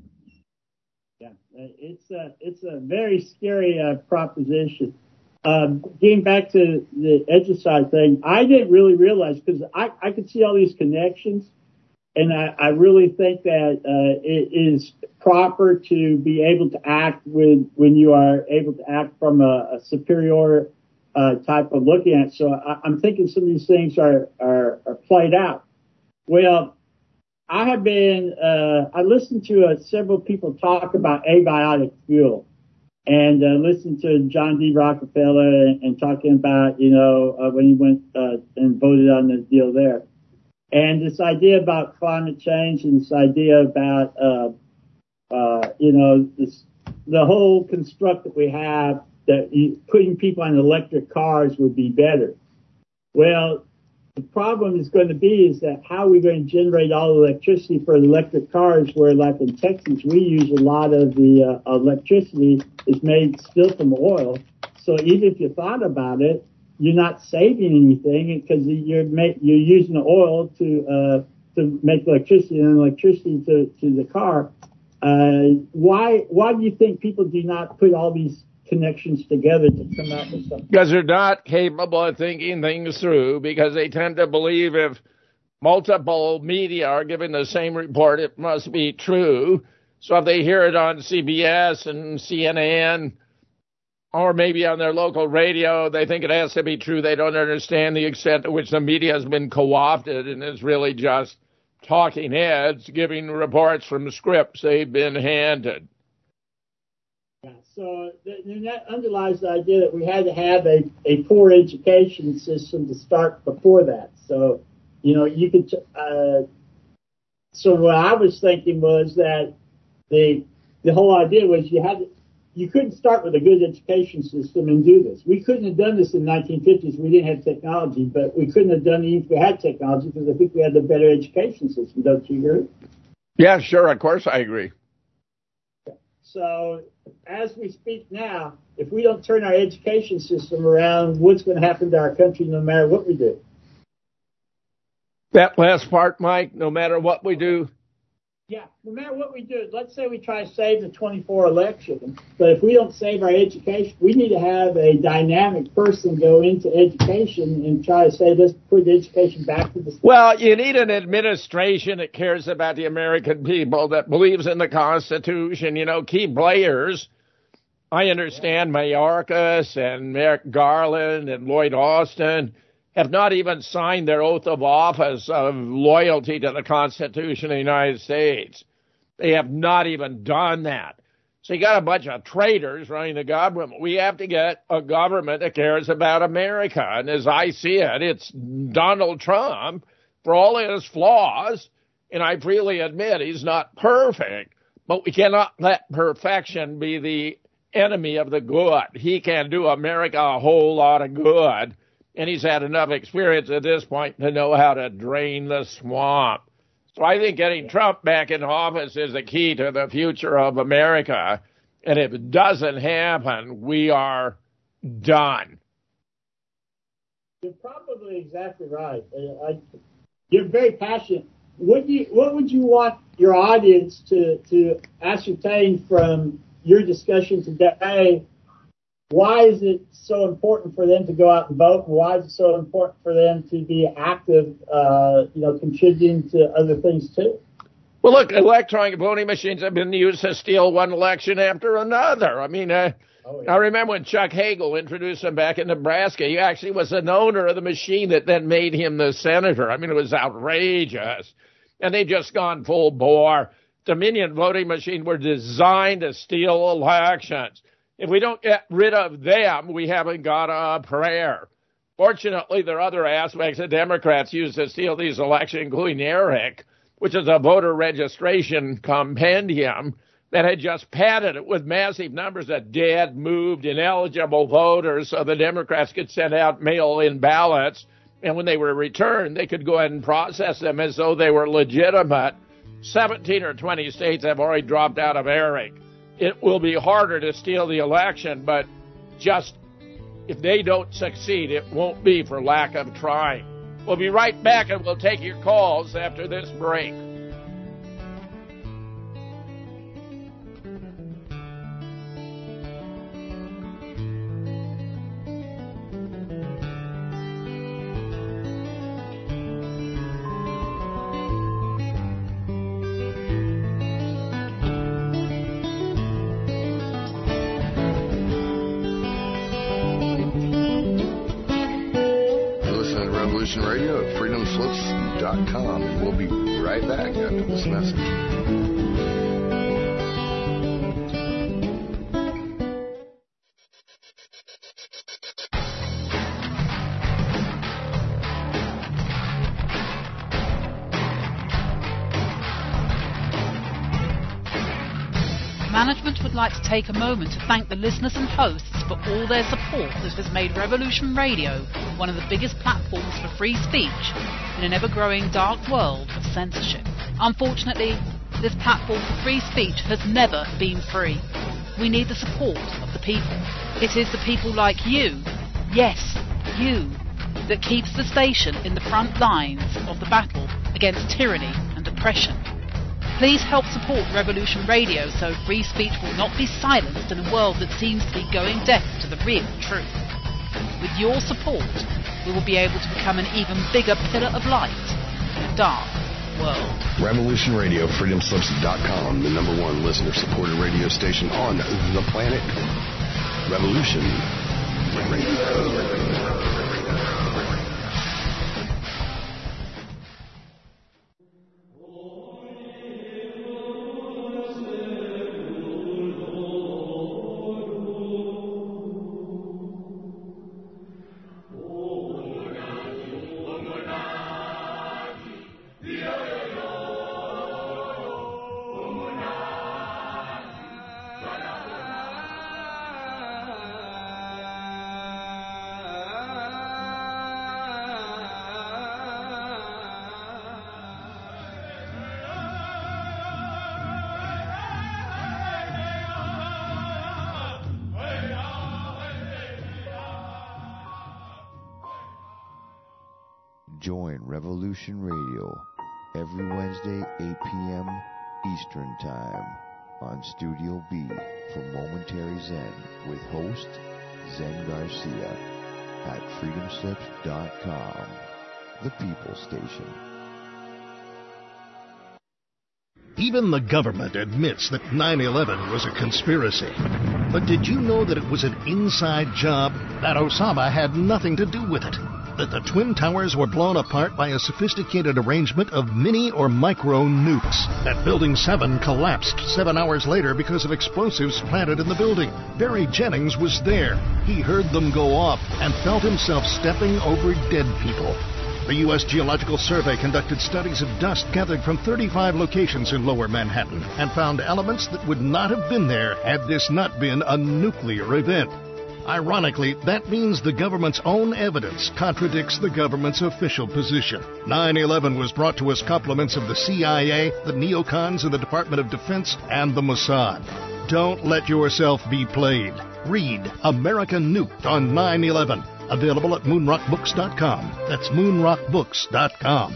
L: Yeah, it's a, it's a very scary uh, proposition. Um, getting back to the Edgecide thing, I didn't really realize, because I, I could see all these connections, and I, I really think that uh, it is proper to be able to act with, when you are able to act from a, a superior uh, type of looking at. So I, I'm thinking some of these things are, are, are played out. Well, I have been, uh, I listened to uh, several people talk about abiotic fuel, and uh, listened to John D. Rockefeller and, and talking about, you know, uh, when he went uh, and voted on the deal there. And this idea about climate change, and this idea about, uh, uh, you know, this, the whole construct that we have that you, putting people on electric cars would be better. Well, the problem is going to be is that how are we going to generate all the electricity for the electric cars, where, like in Texas, we use a lot of the uh, electricity is made still from oil. So even if you thought about it, you're not saving anything, because you're make, you're using the oil to uh, to make electricity, and electricity to, to the car. Uh, why why do you think people do not put all these connections together to come out with something?
E: Because they're not capable of thinking things through, because they tend to believe if multiple media are giving the same report, it must be true. So if they hear it on C B S and C N N, or maybe on their local radio, they think it has to be true. They don't understand the extent to which the media has been co-opted and is really just talking heads giving reports from scripts they've been handed.
L: Yeah, so th- that underlies the idea that we had to have a, a poor education system to start before that. So, you know, you could, uh, so what I was thinking was that the, the whole idea was you had to, you couldn't start with a good education system and do this. We couldn't have done this in the nineteen fifties. We didn't have technology, but we couldn't have done it if we had technology, because I think we had the better education system. Don't you agree?
E: Yeah, sure. Of course I agree.
L: So as we speak now, if we don't turn our education system around, what's going to happen to our country no matter what we do?
E: That last part, Mike, no matter what we do?
L: Yeah, no matter what we do, let's say we try to save the twenty-four election, but if we don't save our education, we need to have a dynamic person go into education and try to say, let's put education back to the state.
E: Well, you need an administration that cares about the American people, that believes in the Constitution. You know, key players, I understand Mayorkas and Merrick Garland and Lloyd Austin have not even signed their oath of office of loyalty to the Constitution of the United States. They have not even done that. So you got a bunch of traitors running the government. We have to get a government that cares about America. And as I see it, it's Donald Trump for all his flaws. And I freely admit he's not perfect, but we cannot let perfection be the enemy of the good. He can do America a whole lot of good. And he's had enough experience at this point to know how to drain the swamp. So I think getting Trump back in office is the key to the future of America. And if it doesn't happen, we are done.
L: You're probably exactly right. I, you're very passionate. What, do you, what would you want your audience to, to ascertain from your discussion today? Why is it so important for them to go out and vote? And why is it so important for them to be active, uh, you know, contributing to other things too?
E: Well, look, electronic voting machines have been used to steal one election after another. I mean, uh, oh, yeah. I remember when Chuck Hagel introduced them back in Nebraska. He actually was an owner of the machine that then made him the senator. I mean, it was outrageous. And they've just gone full bore. Dominion voting machines were designed to steal elections. If we don't get rid of them, we haven't got a prayer. Fortunately, there are other aspects that Democrats use to steal these elections, including ERIC, which is a voter registration compendium that had just padded it with massive numbers of dead, moved, ineligible voters so the Democrats could send out mail-in ballots. And when they were returned, they could go ahead and process them as though they were legitimate. seventeen or twenty states have already dropped out of ERIC. It will be harder to steal the election, but just if they don't succeed, it won't be for lack of trying. We'll be right back, and we'll take your calls after this break.
B: Radio at freedom slips dot com. And we'll be right back after this message.
I: Management would like to take a moment to thank the listeners and hosts for all their support that has made Revolution Radio one of the biggest platforms for free speech in an ever-growing dark world of censorship. Unfortunately, this platform for free speech has never been free. We need the support of the people. It is the people like you, yes, you, that keeps the station in the front lines of the battle against tyranny and oppression. Please help support Revolution Radio so free speech will not be silenced in a world that seems to be going deaf to the real truth. With your support, we will be able to become an even bigger pillar of light in a dark world.
B: Revolution Radio, freedom slips dot com, the number one listener-supported radio station on the planet. Revolution Radio.
K: Join Revolution Radio every Wednesday, eight p.m. Eastern Time on Studio B for Momentary Zen with host Zen Garcia at freedom slips dot com, the People Station.
M: Even the government admits that nine eleven was a conspiracy. But did you know that it was an inside job? That Osama had nothing to do with it? That the Twin Towers were blown apart by a sophisticated arrangement of mini or micro nukes? That Building seven collapsed seven hours later because of explosives planted in the building? Barry Jennings was there. He heard them go off and felt himself stepping over dead people. The U S Geological Survey conducted studies of dust gathered from thirty-five locations in Lower Manhattan and found elements that would not have been there had this not been a nuclear event. Ironically, that means the government's own evidence contradicts the government's official position. nine eleven was brought to us compliments of the C I A, the neocons of the Department of Defense, and the Mossad. Don't let yourself be played. Read American Nuked on nine eleven. Available at moon rock books dot com. That's moon rock books dot com.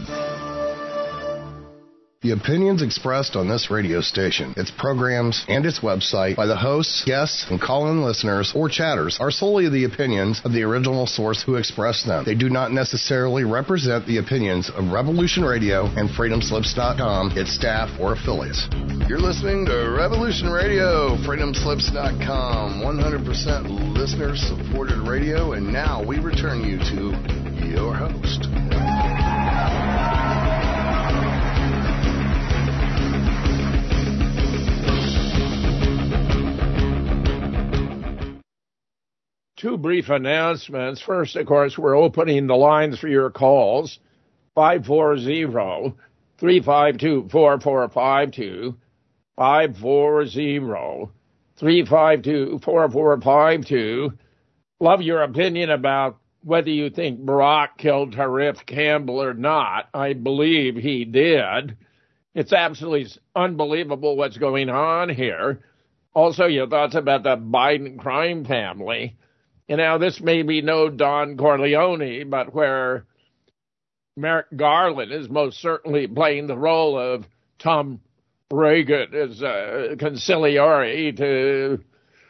B: The opinions expressed on this radio station, its programs, and its website by the hosts, guests, and call-in listeners or chatters are solely the opinions of the original source who expressed them. They do not necessarily represent the opinions of Revolution Radio and freedom slips dot com, its staff, or affiliates. You're listening to Revolution Radio, freedom slips dot com, one hundred percent listener-supported radio, and now we return you to your host.
E: Two brief announcements. First, of course, we're opening the lines for your calls, five four zero, three five two, four four five two, five four zero, three five two, four four five two. Love your opinion about whether you think Barack killed Tarif Campbell or not. I believe he did. It's absolutely unbelievable what's going on here. Also, your thoughts about the Biden crime family. You know, this may be no Don Corleone, but where Merrick Garland is most certainly playing the role of Tom Reagan as a conciliary to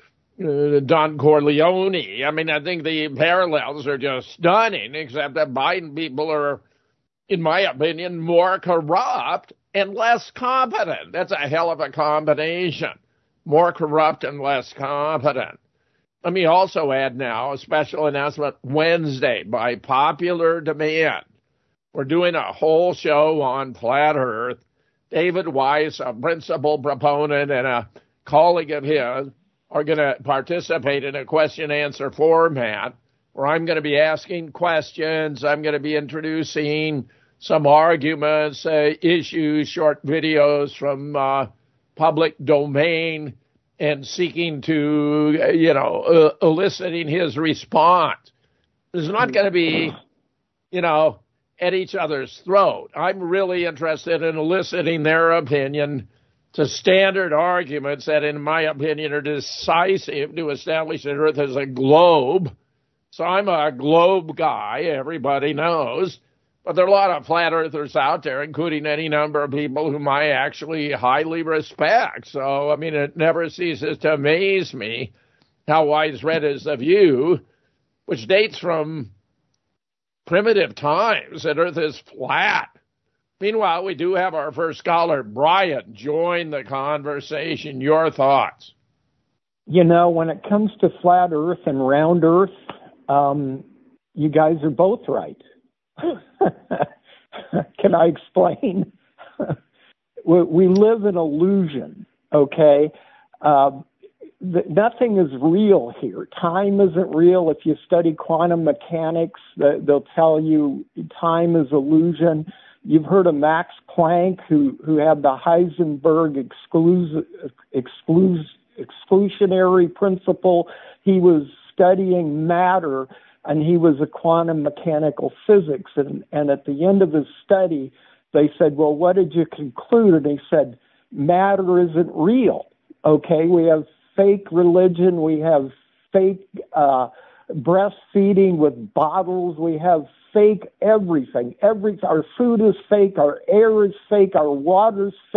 E: uh, Don Corleone. I mean, I think the parallels are just stunning, except that Biden people are, in my opinion, more corrupt and less competent. That's a hell of a combination. More corrupt and less competent. Let me also add now a special announcement Wednesday by popular demand. We're doing a whole show on Flat Earth. David Weiss, a principal proponent and a colleague of his, are going to participate in a question-answer format where I'm going to be asking questions. I'm going to be introducing some arguments, uh, issues, short videos from uh, public domain, and seeking to, you know, uh, eliciting his response. It's not going to be, you know, at each other's throat. I'm really interested in eliciting their opinion to standard arguments that, in my opinion, are decisive to establish the Earth as a globe. So I'm a globe guy, everybody knows. But there are a lot of flat earthers out there, including any number of people whom I actually highly respect. So, I mean, it never ceases to amaze me how widespread is the view, which dates from primitive times, that Earth is flat. Meanwhile, we do have our first scholar, Brian, join the conversation. Your thoughts?
O: You know, when it comes to flat Earth and round Earth, um, you guys are both right. Can I explain? we, we live in illusion, okay? Uh, th- nothing is real here. Time isn't real. If you study quantum mechanics, th- they'll tell you time is illusion. You've heard of Max Planck, who, who had the Heisenberg exclus- exclus- exclusionary principle. He was studying matter, and he was a quantum mechanical physics. And, and at the end of his study, they said, well, what did you conclude? And he said, matter isn't real. Okay, we have fake religion. We have fake uh, breastfeeding with bottles. We have fake everything. Every, our food is fake. Our air is fake. Our water is fake.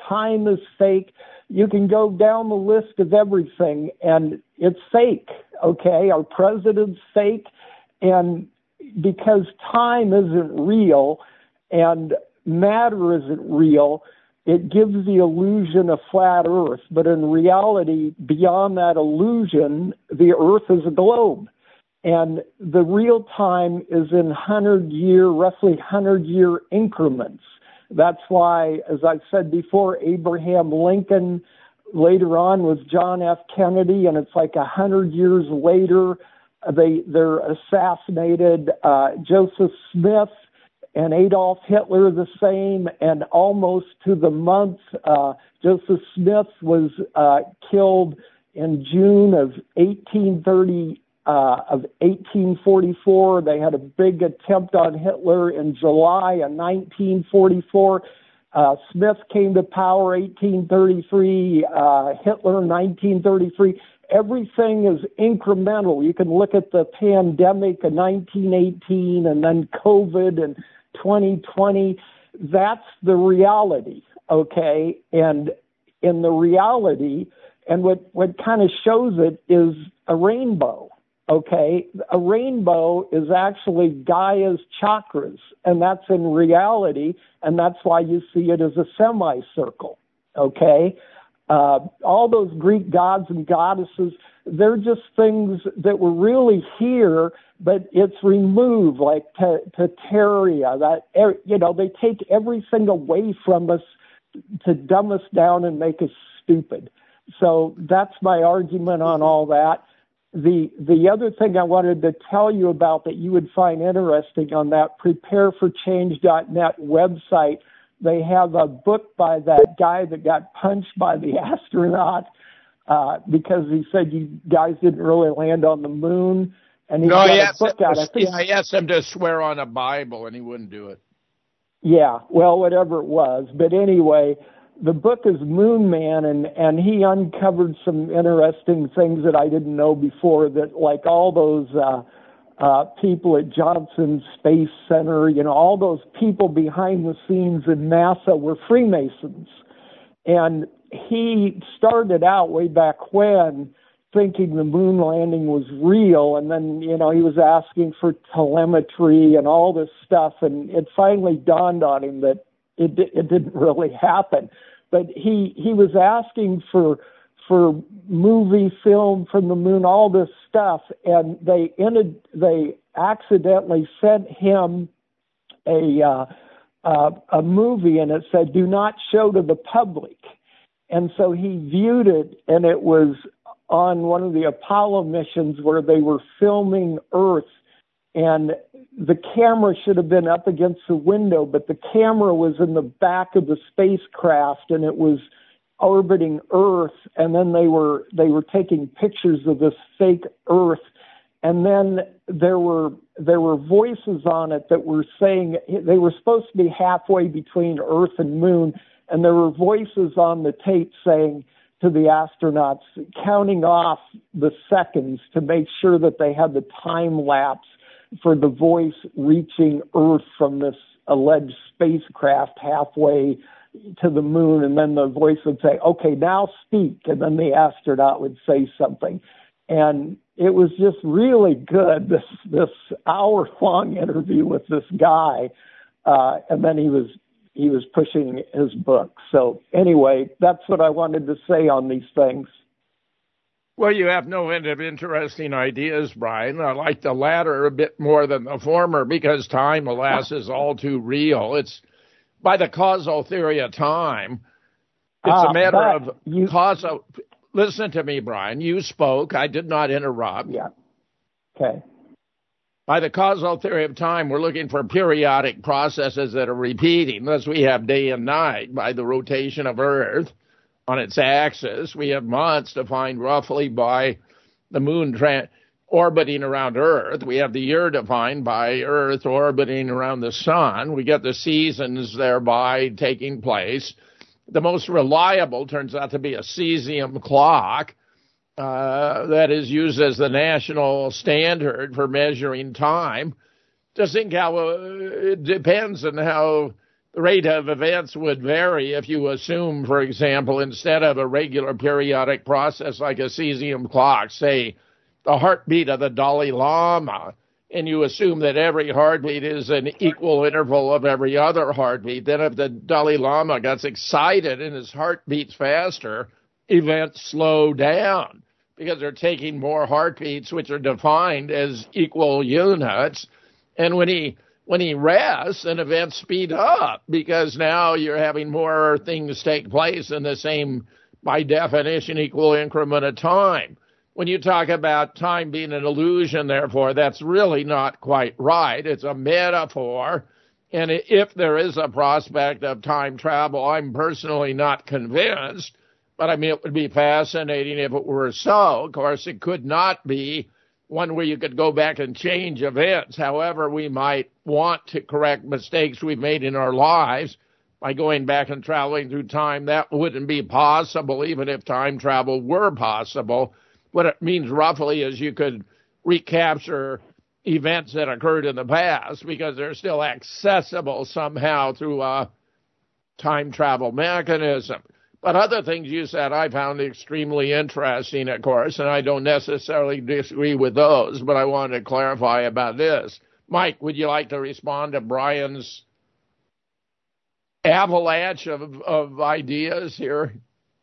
O: time is fake. You can go down the list of everything, and it's fake, okay? Our president's fake, and because time isn't real and matter isn't real, it gives the illusion of flat Earth. But in reality, beyond that illusion, the Earth is a globe. And the real time is in hundred-year, roughly hundred-year increments. That's why, as I've said before, Abraham Lincoln later on was John F. Kennedy, and it's like a hundred years later, they, they're assassinated. Uh, Joseph Smith and Adolf Hitler the same, and almost to the month, uh, Joseph Smith was uh, killed in June of eighteen thirty. Uh, of eighteen forty-four. They had a big attempt on Hitler in July of nineteen forty-four. Uh, Smith came to power eighteen thirty-three, uh, Hitler nineteen thirty-three. Everything is incremental. You can look at the pandemic of nineteen eighteen and then COVID and twenty twenty. That's the reality, okay? And in the reality, and what, what kind of shows it is a rainbow. Okay, a rainbow is actually Gaia's chakras, and that's in reality, and that's why you see it as a semicircle. Okay, uh, all those Greek gods and goddesses, they're just things that were really here, but it's removed, like Pteria. That, you know, they take everything away from us to dumb us down and make us stupid. So that's my argument on all that. The the other thing I wanted to tell you about that you would find interesting on that prepare for change dot net website, they have a book by that guy that got punched by the astronaut uh, because he said you guys didn't really land on the moon. And he
E: no,
O: got
E: he
O: a
E: asked,
O: book
E: him
O: out.
E: to,
O: I think,
E: I asked him to swear on a Bible, and he wouldn't do it.
O: Yeah, well, whatever it was. But anyway, the book is Moon Man, and, and he uncovered some interesting things that I didn't know before, that like all those uh, uh, people at Johnson Space Center, you know, all those people behind the scenes in NASA were Freemasons. And he started out way back when thinking the moon landing was real, and then, you know, he was asking for telemetry and all this stuff, and it finally dawned on him that It, it didn't really happen, but he he was asking for for movie film from the moon, all this stuff, and they ended they accidentally sent him a uh, uh, a movie, and it said "Do not show to the public," and so he viewed it, and it was on one of the Apollo missions where they were filming Earth. And the camera should have been up against the window, but the camera was in the back of the spacecraft, and it was orbiting Earth. And then they were they were taking pictures of this fake Earth. And then there were there were voices on it that were saying they were supposed to be halfway between Earth and Moon, and there were voices on the tape saying to the astronauts, counting off the seconds to make sure that they had the time lapse for the voice reaching Earth from this alleged spacecraft halfway to the moon. And then the voice would say, okay, now speak. And then the astronaut would say something. And it was just really good, this this hour-long interview with this guy. Uh, and then he was he was pushing his book. So anyway, that's what I wanted to say on these things.
E: Well, you have no end of interesting ideas, Brian. I like the latter a bit more than the former because time, alas, is all too real. It's by the causal theory of time. It's uh, a matter of you, causal. Listen to me, Brian. You spoke. I did not interrupt.
O: Yeah. Okay.
E: By the causal theory of time, we're looking for periodic processes that are repeating, thus we have day and night by the rotation of Earth on its axis. We have months defined roughly by the moon tra- orbiting around Earth. We have the year defined by Earth orbiting around the sun. We get the seasons thereby taking place. The most reliable turns out to be a cesium clock uh, that is used as the national standard for measuring time. Just think how uh, it depends on how the rate of events would vary if you assume, for example, instead of a regular periodic process like a cesium clock, say the heartbeat of the Dalai Lama, and you assume that every heartbeat is an equal interval of every other heartbeat, then if the Dalai Lama gets excited and his heart beats faster, events slow down because they're taking more heartbeats, which are defined as equal units. And when he when he rests, then events speed up because now you're having more things take place in the same, by definition, equal increment of time. When you talk about time being an illusion, therefore, that's really not quite right. It's a metaphor. And if there is a prospect of time travel, I'm personally not convinced. But, I mean, it would be fascinating if it were so. Of course, it could not be one where you could go back and change events. However, we might want to correct mistakes we've made in our lives by going back and traveling through time. That wouldn't be possible, even if time travel were possible. What it means roughly is you could recapture events that occurred in the past because they're still accessible somehow through a time travel mechanism. But other things you said I found extremely interesting, of course, and I don't necessarily disagree with those, but I wanted to clarify about this. Mike, would you like to respond to Brian's avalanche of, of ideas here?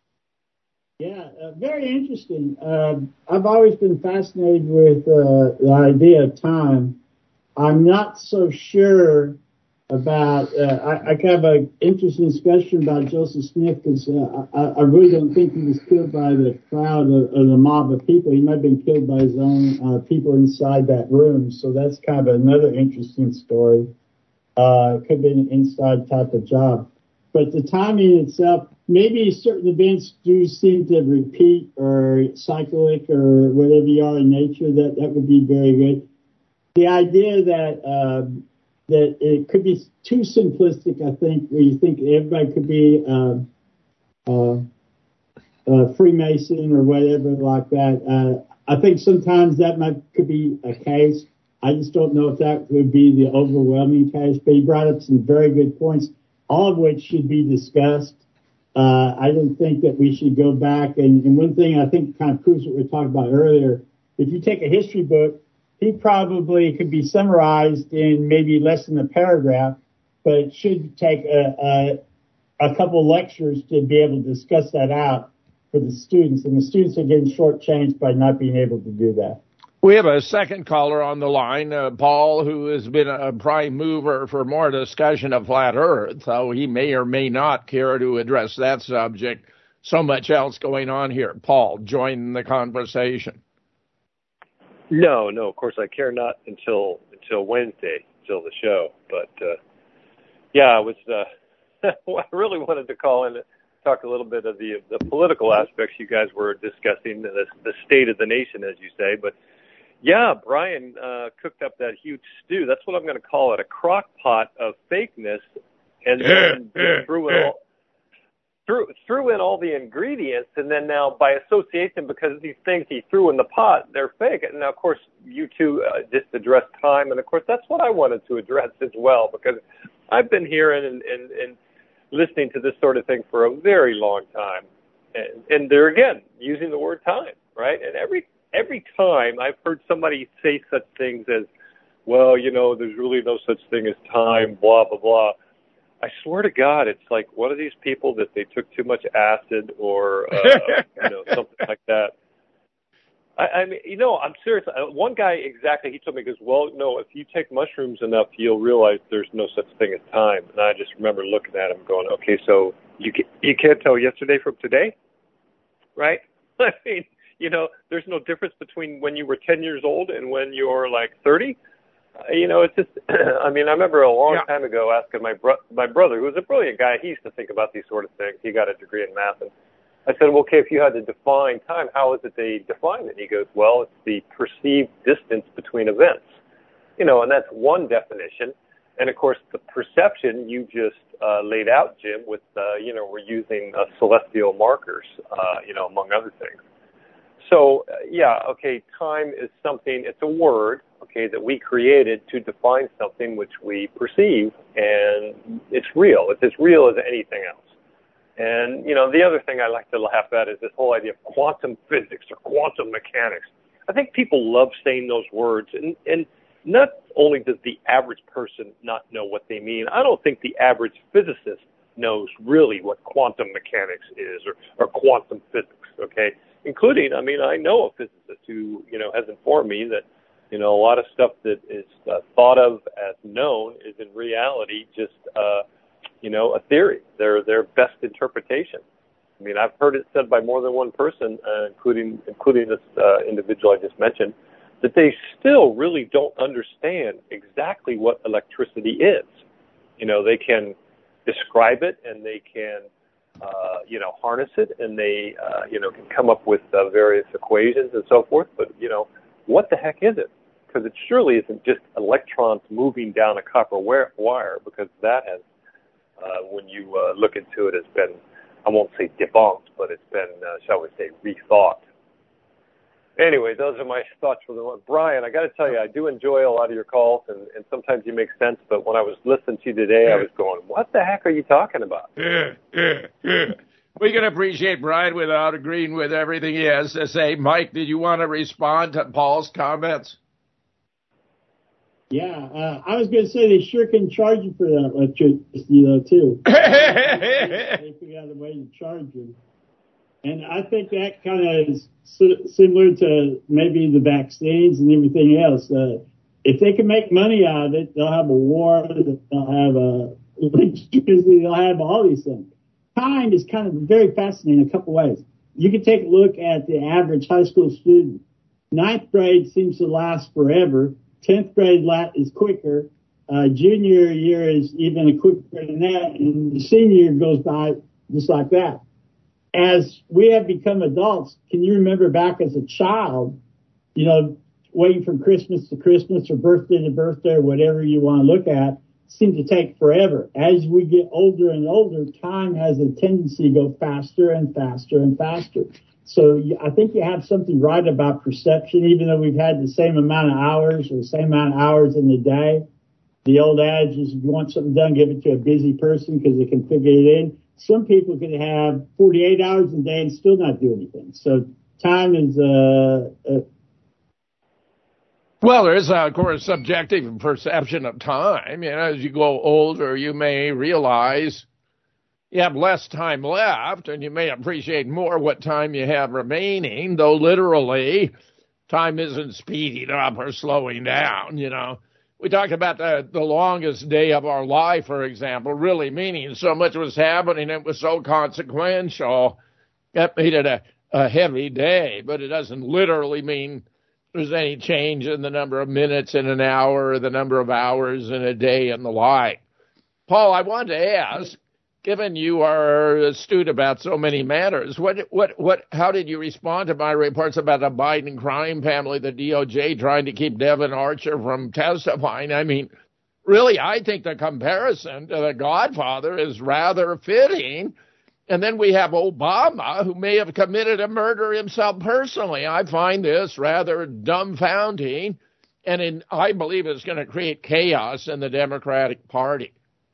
L: Yeah, uh, very interesting. Uh, I've always been fascinated with uh, the idea of time. I'm not so sure about, uh, I, I can have an interesting discussion about Joseph Smith because uh, I, I really don't think he was killed by the crowd or, or the mob of people. He might have been killed by his own uh, people inside that room. So that's kind of another interesting story. Uh, it could have been an inside type of job. But the timing itself, maybe certain events do seem to repeat or cyclic or whatever you are in nature. That, that would be very good. The idea that um, that it could be too simplistic, I think, where you think everybody could be uh, uh, uh, Freemason or whatever like that. Uh, I think sometimes that might could be a case. I just don't know if that would be the overwhelming case. But he brought up some very good points, all of which should be discussed. Uh, I don't think that we should go back. And, and one thing I think kind of proves what we were talking about earlier, if you take a history book, he probably could be summarized in maybe less than a paragraph, but it should take a, a, a couple lectures to be able to discuss that out for the students. And the students are getting shortchanged by not being able to do that.
E: We have a second caller on the line, uh, Paul, who has been a prime mover for more discussion of flat Earth, so he may or may not care to address that subject. So much else going on here. Paul, join the conversation.
P: No, no, of course I care not until until Wednesday, until the show. But, uh, yeah, I was, uh, I really wanted to call in and talk a little bit of the the political aspects you guys were discussing, the, the state of the nation, as you say. But, yeah, Brian uh, cooked up that huge stew. That's what I'm going to call it, a crock pot of fakeness, and then threw in all, threw, threw in all the ingredients, and then now by association, because these things he threw in the pot, they're fake. And now, of course, you two uh, just addressed time, and, of course, that's what I wanted to address as well, because I've been hearing and, and, and listening to this sort of thing for a very long time. And, and they're, again, using the word time, right? And every Every time I've heard somebody say such things as, well, you know, there's really no such thing as time, blah, blah, blah. I swear to God, it's like one of these people that they took too much acid or, uh, you know, something like that. I, I mean, you know, I'm serious. One guy exactly, he told me, he goes, well, no, if you take mushrooms enough, you'll realize there's no such thing as time. And I just remember looking at him going, okay, so you, can, you can't tell yesterday from today, right? I mean, you know, there's no difference between when you were ten years old and when you're like thirty. Uh, you know, it's just, I mean, I remember a long yeah. time ago asking my bro- my brother, who was a brilliant guy, he used to think about these sort of things. He got a degree in math. And I said, well, okay, if you had to define time, how is it they define it? And he goes, well, it's the perceived distance between events. You know, and that's one definition. And, of course, the perception you just uh, laid out, Jim, with, uh, you know, we're using uh, celestial markers, uh, you know, among other things. So, uh, yeah, okay, time is something, it's a word, okay, that we created to define something which we perceive, and it's real. It's as real as anything else. And, you know, the other thing I like to laugh at is this whole idea of quantum physics or quantum mechanics. I think people love saying those words, and, and not only does the average person not know what they mean, I don't think the average physicist knows really what quantum mechanics is or, or quantum physics, okay? Including, I mean, I know a physicist who, you know, has informed me that, you know, a lot of stuff that is uh, thought of as known is in reality just, uh, you know, a theory, their their best interpretation. I mean, I've heard it said by more than one person, uh, including including this uh, individual I just mentioned, that they still really don't understand exactly what electricity is. You know, they can describe it and they can, uh, you know, harness it, and they, uh, you know, can come up with uh, various equations and so forth. But, you know, what the heck is it? Because it surely isn't just electrons moving down a copper wire, because that has, uh, when you uh, look into it, has been, I won't say debunked, but it's been, uh, shall we say, rethought. Anyway, those are my thoughts for the one. Brian, I got to tell you, I do enjoy a lot of your calls, and, and sometimes you make sense, but when I was listening to you today, I was going, what the heck are you talking about?
E: Yeah, yeah, yeah. We can appreciate Brian without agreeing with everything he has to say. Mike, did you want to respond to Paul's comments?
L: Yeah, uh, I was going to say they sure can charge you for that electricity, though, too. They figure out a way to charge you. And I think that kind of is similar to maybe the vaccines and everything else. Uh, if they can make money out of it, they'll have a war, they'll have a electricity, they'll have all these things. Time is kind of very fascinating in a couple ways. You can take a look at the average high school student. Ninth grade seems to last forever. Tenth grade is quicker. Uh, junior year is even quicker than that. And the senior year goes by just like that. As we have become adults, can you remember back as a child, you know, waiting from Christmas to Christmas or birthday to birthday or whatever you want to look at, seemed to take forever. As we get older and older, time has a tendency to go faster and faster and faster. So I think you have something right about perception, even though we've had the same amount of hours or the same amount of hours in the day. The old adage is if you want something done, give it to a busy person because they can figure it in. Some people can have forty-eight hours a day and still not do anything. So time is, uh, uh
E: well, there is, uh, of course, subjective perception of time. You know, as you go older, you may realize you have less time left, and you may appreciate more what time you have remaining, though literally time isn't speeding up or slowing down, you know. We talked about the, the longest day of our life, for example, really meaning so much was happening, it was so consequential, that made it a, a heavy day, but it doesn't literally mean there's any change in the number of minutes in an hour or the number of hours in a day and the like. Paul, I wanted to ask, given you are astute about so many matters, what, what, what, how did you respond to my reports about the Biden crime family, the D O J trying to keep Devin Archer from testifying? I mean, really, I think the comparison to The Godfather is rather fitting. And then we have Obama, who may have committed a murder himself personally. I find this rather dumbfounding, and in, I believe it's going to create chaos in the Democratic Party.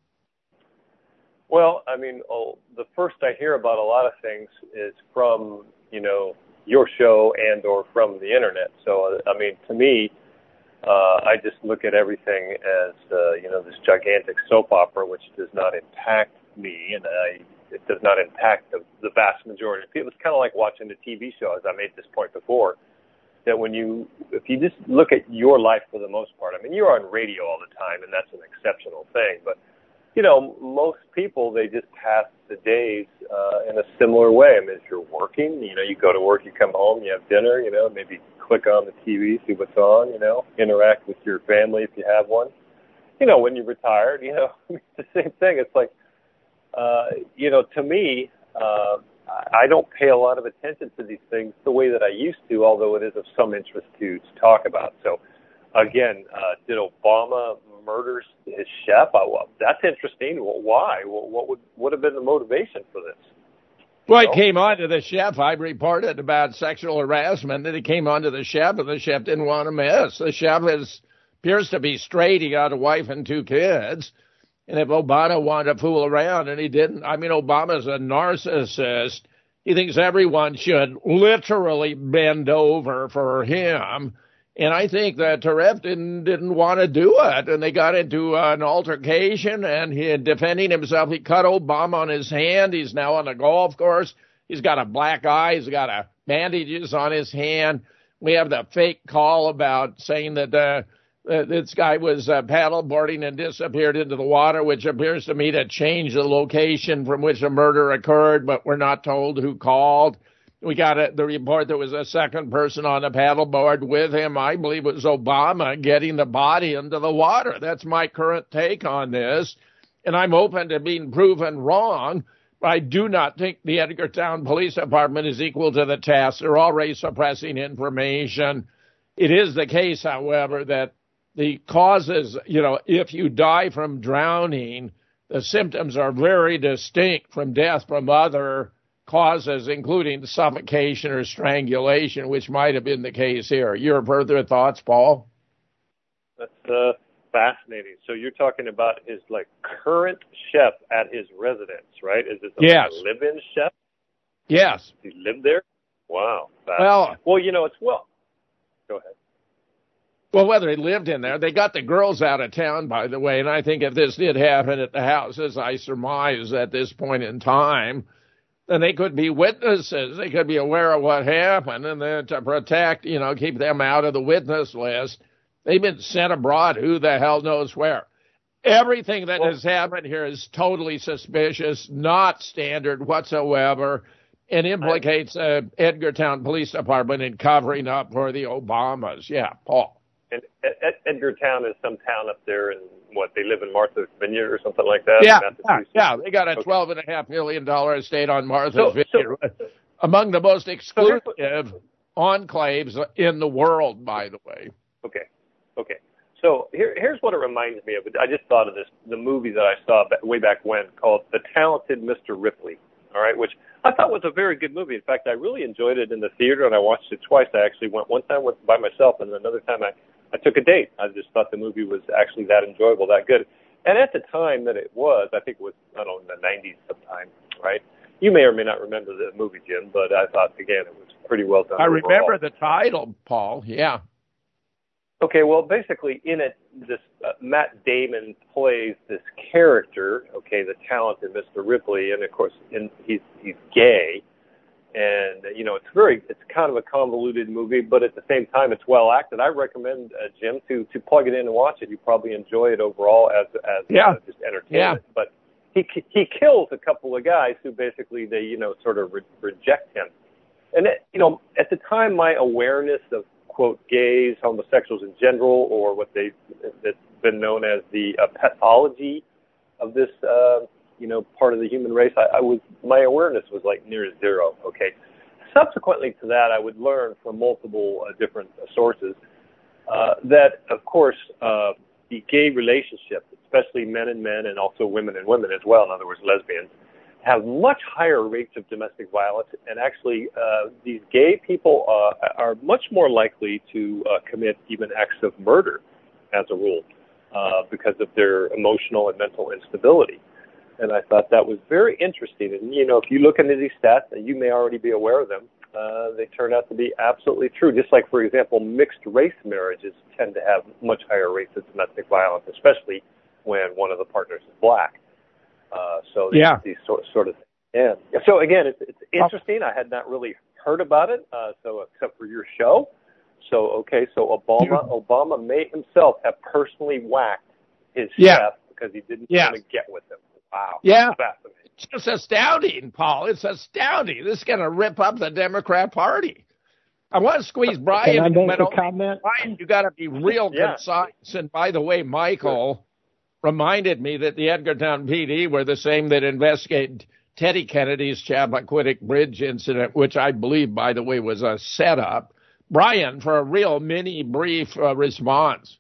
P: Well, I mean, oh, the first I hear about a lot of things is from, you know, your show and or from the internet. So, I mean, to me, uh, I just look at everything as, uh, you know, this gigantic soap opera, which does not impact me, and I, it does not impact the, the vast majority of people. It's kind of like watching a T V show, as I made this point before, that when you, if you just look at your life for the most part, I mean, you're on radio all the time, and that's an exceptional thing, but you know, most people, they just pass the days uh, in a similar way. I mean, if you're working, you know, you go to work, you come home, you have dinner, you know, maybe click on the T V, see what's on, you know, interact with your family if you have one. You know, when you're retired, you know, it's the same thing. It's like, uh, you know, to me, uh, I don't pay a lot of attention to these things the way that I used to, although it is of some interest to, to talk about. So, again, uh, did Obama murders his chef? Oh, well, that's interesting. Well, why? Well, what would would have been the motivation for this?
E: Well, it came on to the chef. I reported about sexual harassment, and it came on to the chef, and the chef didn't want to miss. The chef is, appears to be straight. He got a wife and two kids. And if Obama wanted to fool around, and he didn't, I mean, Obama's a narcissist. He thinks everyone should literally bend over for him. And I think that Taref didn't, didn't want to do it. And they got into an altercation, and he, defending himself, he cut Obama on his hand. He's now on a golf course. He's got a black eye. He's got a bandages on his hand. We have the fake call about saying that uh, uh, this guy was uh, paddleboarding and disappeared into the water, which appears to me to change the location from which a murder occurred, but we're not told who called. We got a, the report there was a second person on a paddleboard with him. I believe it was Obama getting the body into the water. That's my current take on this. And I'm open to being proven wrong. But I do not think the Edgartown Police Department is equal to the task. They're already suppressing information. It is the case, however, that the causes, you know, if you die from drowning, the symptoms are very distinct from death from other causes, including suffocation or strangulation, which might have been the case here. Your further thoughts, Paul?
P: That's uh, fascinating. So you're talking about his like current chef at his residence, right? Is this a,
E: yes.
P: a live-in chef?
E: Yes.
P: Does he live there? Wow.
E: Well,
P: well, you know, it's well. Go ahead.
E: Well, whether he lived in there, they got the girls out of town, by the way, and I think if this did happen at the house, as I surmise at this point in time, then they could be witnesses. They could be aware of what happened, and then to protect, you know, keep them out of the witness list, they've been sent abroad. Who the hell knows where? Everything that has happened here is totally suspicious, not standard whatsoever, and implicates uh, Edgartown Police Department in covering up for the Obamas. Yeah, Paul.
P: And Edgartown is some town up there in what, they live in Martha's Vineyard or something like that?
E: Yeah, yeah, yeah. They got a twelve and a half million dollar estate on Martha's so, Vineyard, so, among the most exclusive so enclaves in the world, by the way.
P: Okay, okay. So here, here's what it reminds me of. I just thought of this, the movie that I saw way back when called The Talented Mister Ripley, all right, which I thought was a very good movie. In fact, I really enjoyed it in the theater, and I watched it twice. I actually went one time with, by myself, and another time I I took a date. I just thought the movie was actually that enjoyable, that good. And at the time that it was, I think it was, I don't know, in the nineties sometime, right? You may or may not remember the movie, Jim, but I thought, again, it was pretty well done.
E: I
P: overall.
E: remember the title, Paul, yeah.
P: Okay, well, basically, in it, this uh, Matt Damon plays this character, okay, the talented Mister Ripley, and, of course, in, he's he's gay. And, you know, it's very, it's kind of a convoluted movie, but at the same time, it's well acted. I recommend, uh, Jim, to, to plug it in and watch it. You probably enjoy it overall as, as
E: yeah.
P: uh, just entertainment. Yeah. But he, he kills a couple of guys who basically, they, you know, sort of re- reject him. And, it, you know, at the time, my awareness of, quote, gays, homosexuals in general, or what they, that's been known as the uh, pathology of this, uh, you know, part of the human race, I, I was, my awareness was like near zero, okay. Subsequently to that, I would learn from multiple uh, different uh, sources uh, that, of course, uh, the gay relationship, especially men and men and also women and women as well, in other words, lesbians, have much higher rates of domestic violence, and actually uh, these gay people uh, are much more likely to uh, commit even acts of murder as a rule uh, because of their emotional and mental instability. And I thought that was very interesting. And, you know, if you look into these stats, and you may already be aware of them, uh, they turn out to be absolutely true. Just like, for example, mixed-race marriages tend to have much higher rates of domestic violence, especially when one of the partners is black. Uh, so these,
E: yeah.
P: these sort, sort of things. Yeah. So, again, it's, it's interesting. I had not really heard about it, uh, so except for your show. So, okay, so Obama, Obama may himself have personally whacked his
E: yeah.
P: chef because he didn't
E: yeah.
P: want to get with him. Wow.
E: Yeah.
P: Fascinating.
E: It's just astounding, Paul. It's astounding. This is going to rip up the Democrat Party. I want to squeeze Brian.
O: Can I make
E: but
O: a comment?
E: Brian, you got to be real
P: yeah.
E: concise. And by the way, Michael reminded me that the Edgartown P D were the same that investigated Teddy Kennedy's Chappaquiddick Bridge incident, which I believe, by the way, was a setup. Brian, for a real mini brief uh, response.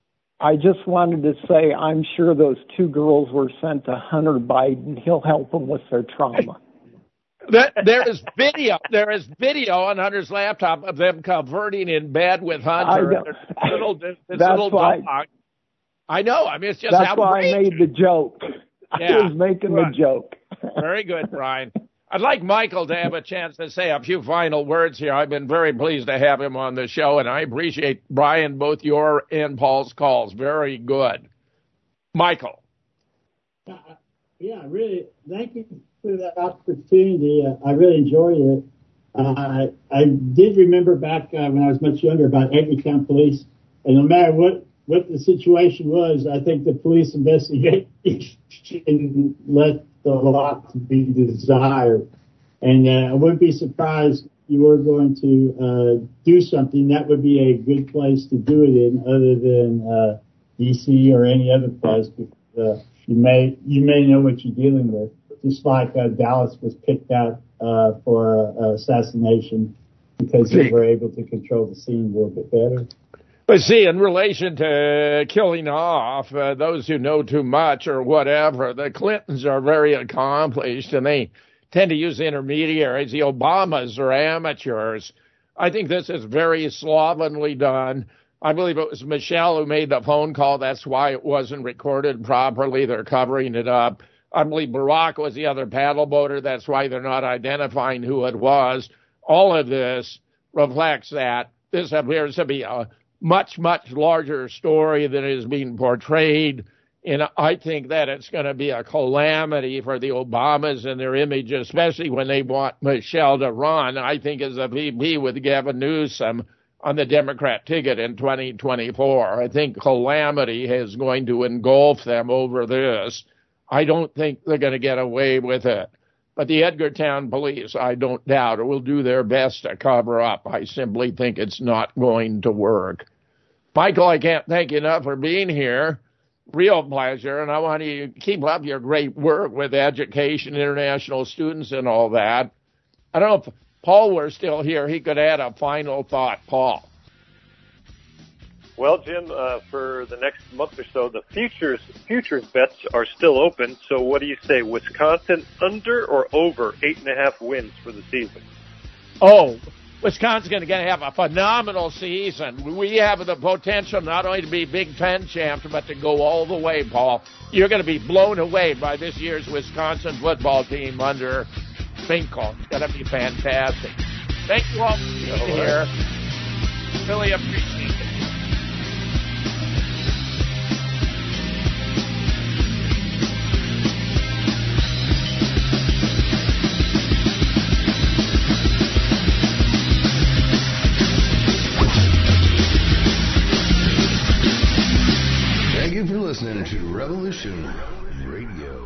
O: I just wanted to say I'm sure those two girls were sent to Hunter Biden. He'll help them with their trauma.
E: That, there is video. There is video on Hunter's laptop of them converting in bed with Hunter.
O: I know.
E: This little, this
O: That's
E: little
O: why.
E: dog. I know. I mean, it's just
O: That's
E: outrageous.
O: why I made the joke.
E: Yeah.
O: I was making
E: Right.
O: the joke.
E: Very good, Brian. I'd like Michael to have a chance to say a few final words here. I've been very pleased to have him on the show, and I appreciate, Brian, both your and Paul's calls. Very good. Michael.
L: Uh, yeah, really, thank you for that opportunity. Uh, I really enjoyed it. Uh, I, I did remember back uh, when I was much younger about Edgartown Police, and no matter what, what the situation was, I think the police investigation left a lot to be desired. And uh, I wouldn't be surprised you were going to uh, do something. That would be a good place to do it in, other than uh, D C or any other place. Because, uh, you may you may know what you're dealing with. Just like uh, Dallas was picked out uh, for uh, assassination because they were able to control the scene a little bit better.
E: But see, in relation to killing off uh, those who know too much or whatever, the Clintons are very accomplished, and they tend to use intermediaries. The Obamas are amateurs. I think this is very slovenly done. I believe it was Michelle who made the phone call. That's why it wasn't recorded properly. They're covering it up. I believe Barack was the other paddle boater. That's why they're not identifying who it was. All of this reflects that this appears to be a much, much larger story than is being portrayed. And I think that it's going to be a calamity for the Obamas and their image, especially when they want Michelle to run. I think as a V P with Gavin Newsom on the Democrat ticket in twenty twenty-four. I think calamity is going to engulf them over this. I don't think they're going to get away with it. But the Edgartown police, I don't doubt, will do their best to cover up. I simply think it's not going to work. Michael, I can't thank you enough for being here. Real pleasure, and I want you to keep up your great work with education, international students, and all that. I don't know if Paul were still here. He could add a final thought. Paul.
P: Well, Jim, uh, for the next month or so, the futures futures bets are still open. So what do you say, Wisconsin under or over eight and a half wins for the season?
E: Oh, Wisconsin's going to have a phenomenal season. We have the potential not only to be Big Ten champs, but to go all the way, Paul. You're going to be blown away by this year's Wisconsin football team under Finkel. It's going to be fantastic. Thank you all for being here. Really appreciate it.
B: Thank you for listening to Revolution Radio.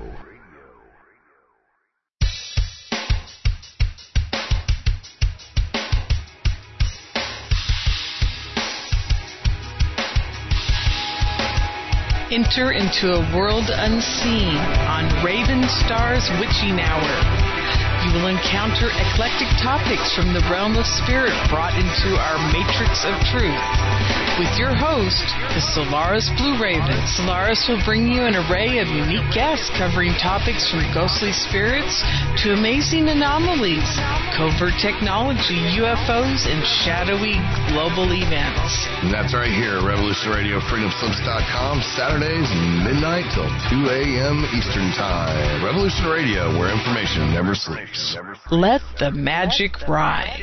Q: Enter into a world unseen on Raven Star's Witching Hour. You will encounter eclectic topics from the realm of spirit brought into our matrix of truth. With your host, the Solaris Blue Raven. Solaris will bring you an array of unique guests covering topics from ghostly spirits to amazing anomalies, covert technology, U F Os, and shadowy global events.
B: And that's right here, Revolution Radio, freedom slips dot com, Saturdays, midnight till two a.m. Eastern Time. Revolution Radio, where information never sleeps.
Q: Let the magic rise.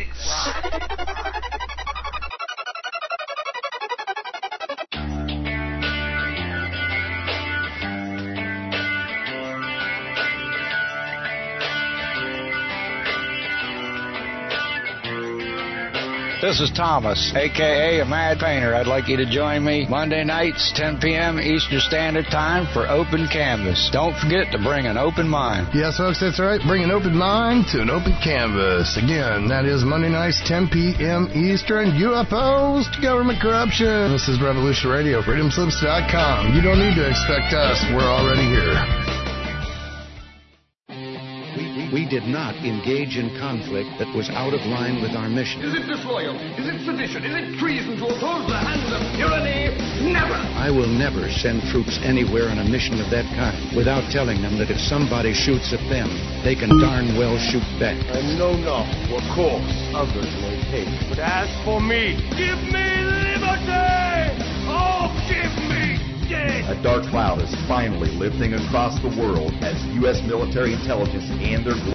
R: This is Thomas, a k a. a Mad Painter. I'd like you to join me Monday nights, ten p.m. Eastern Standard Time for Open Canvas. Don't forget to bring an open mind.
B: Yes, folks, that's right. Bring an open mind to an open canvas. Again, that is Monday nights, ten p.m. Eastern. U F Os to government corruption. This is Revolution Radio, freedom slips dot com. You don't need to expect us. We're already here.
S: We did not engage in conflict that was out of line with our mission.
T: Is it disloyal? Is it sedition? Is it treason to oppose the hands of tyranny? Never!
S: I will never send troops anywhere on a mission of that kind without telling them that if somebody shoots at them, they can darn well shoot back.
T: I know not what course others may take, but as for me, give me liberty! Oh, give me death!
U: A dark cloud is finally lifting across the world as U S military intelligence and their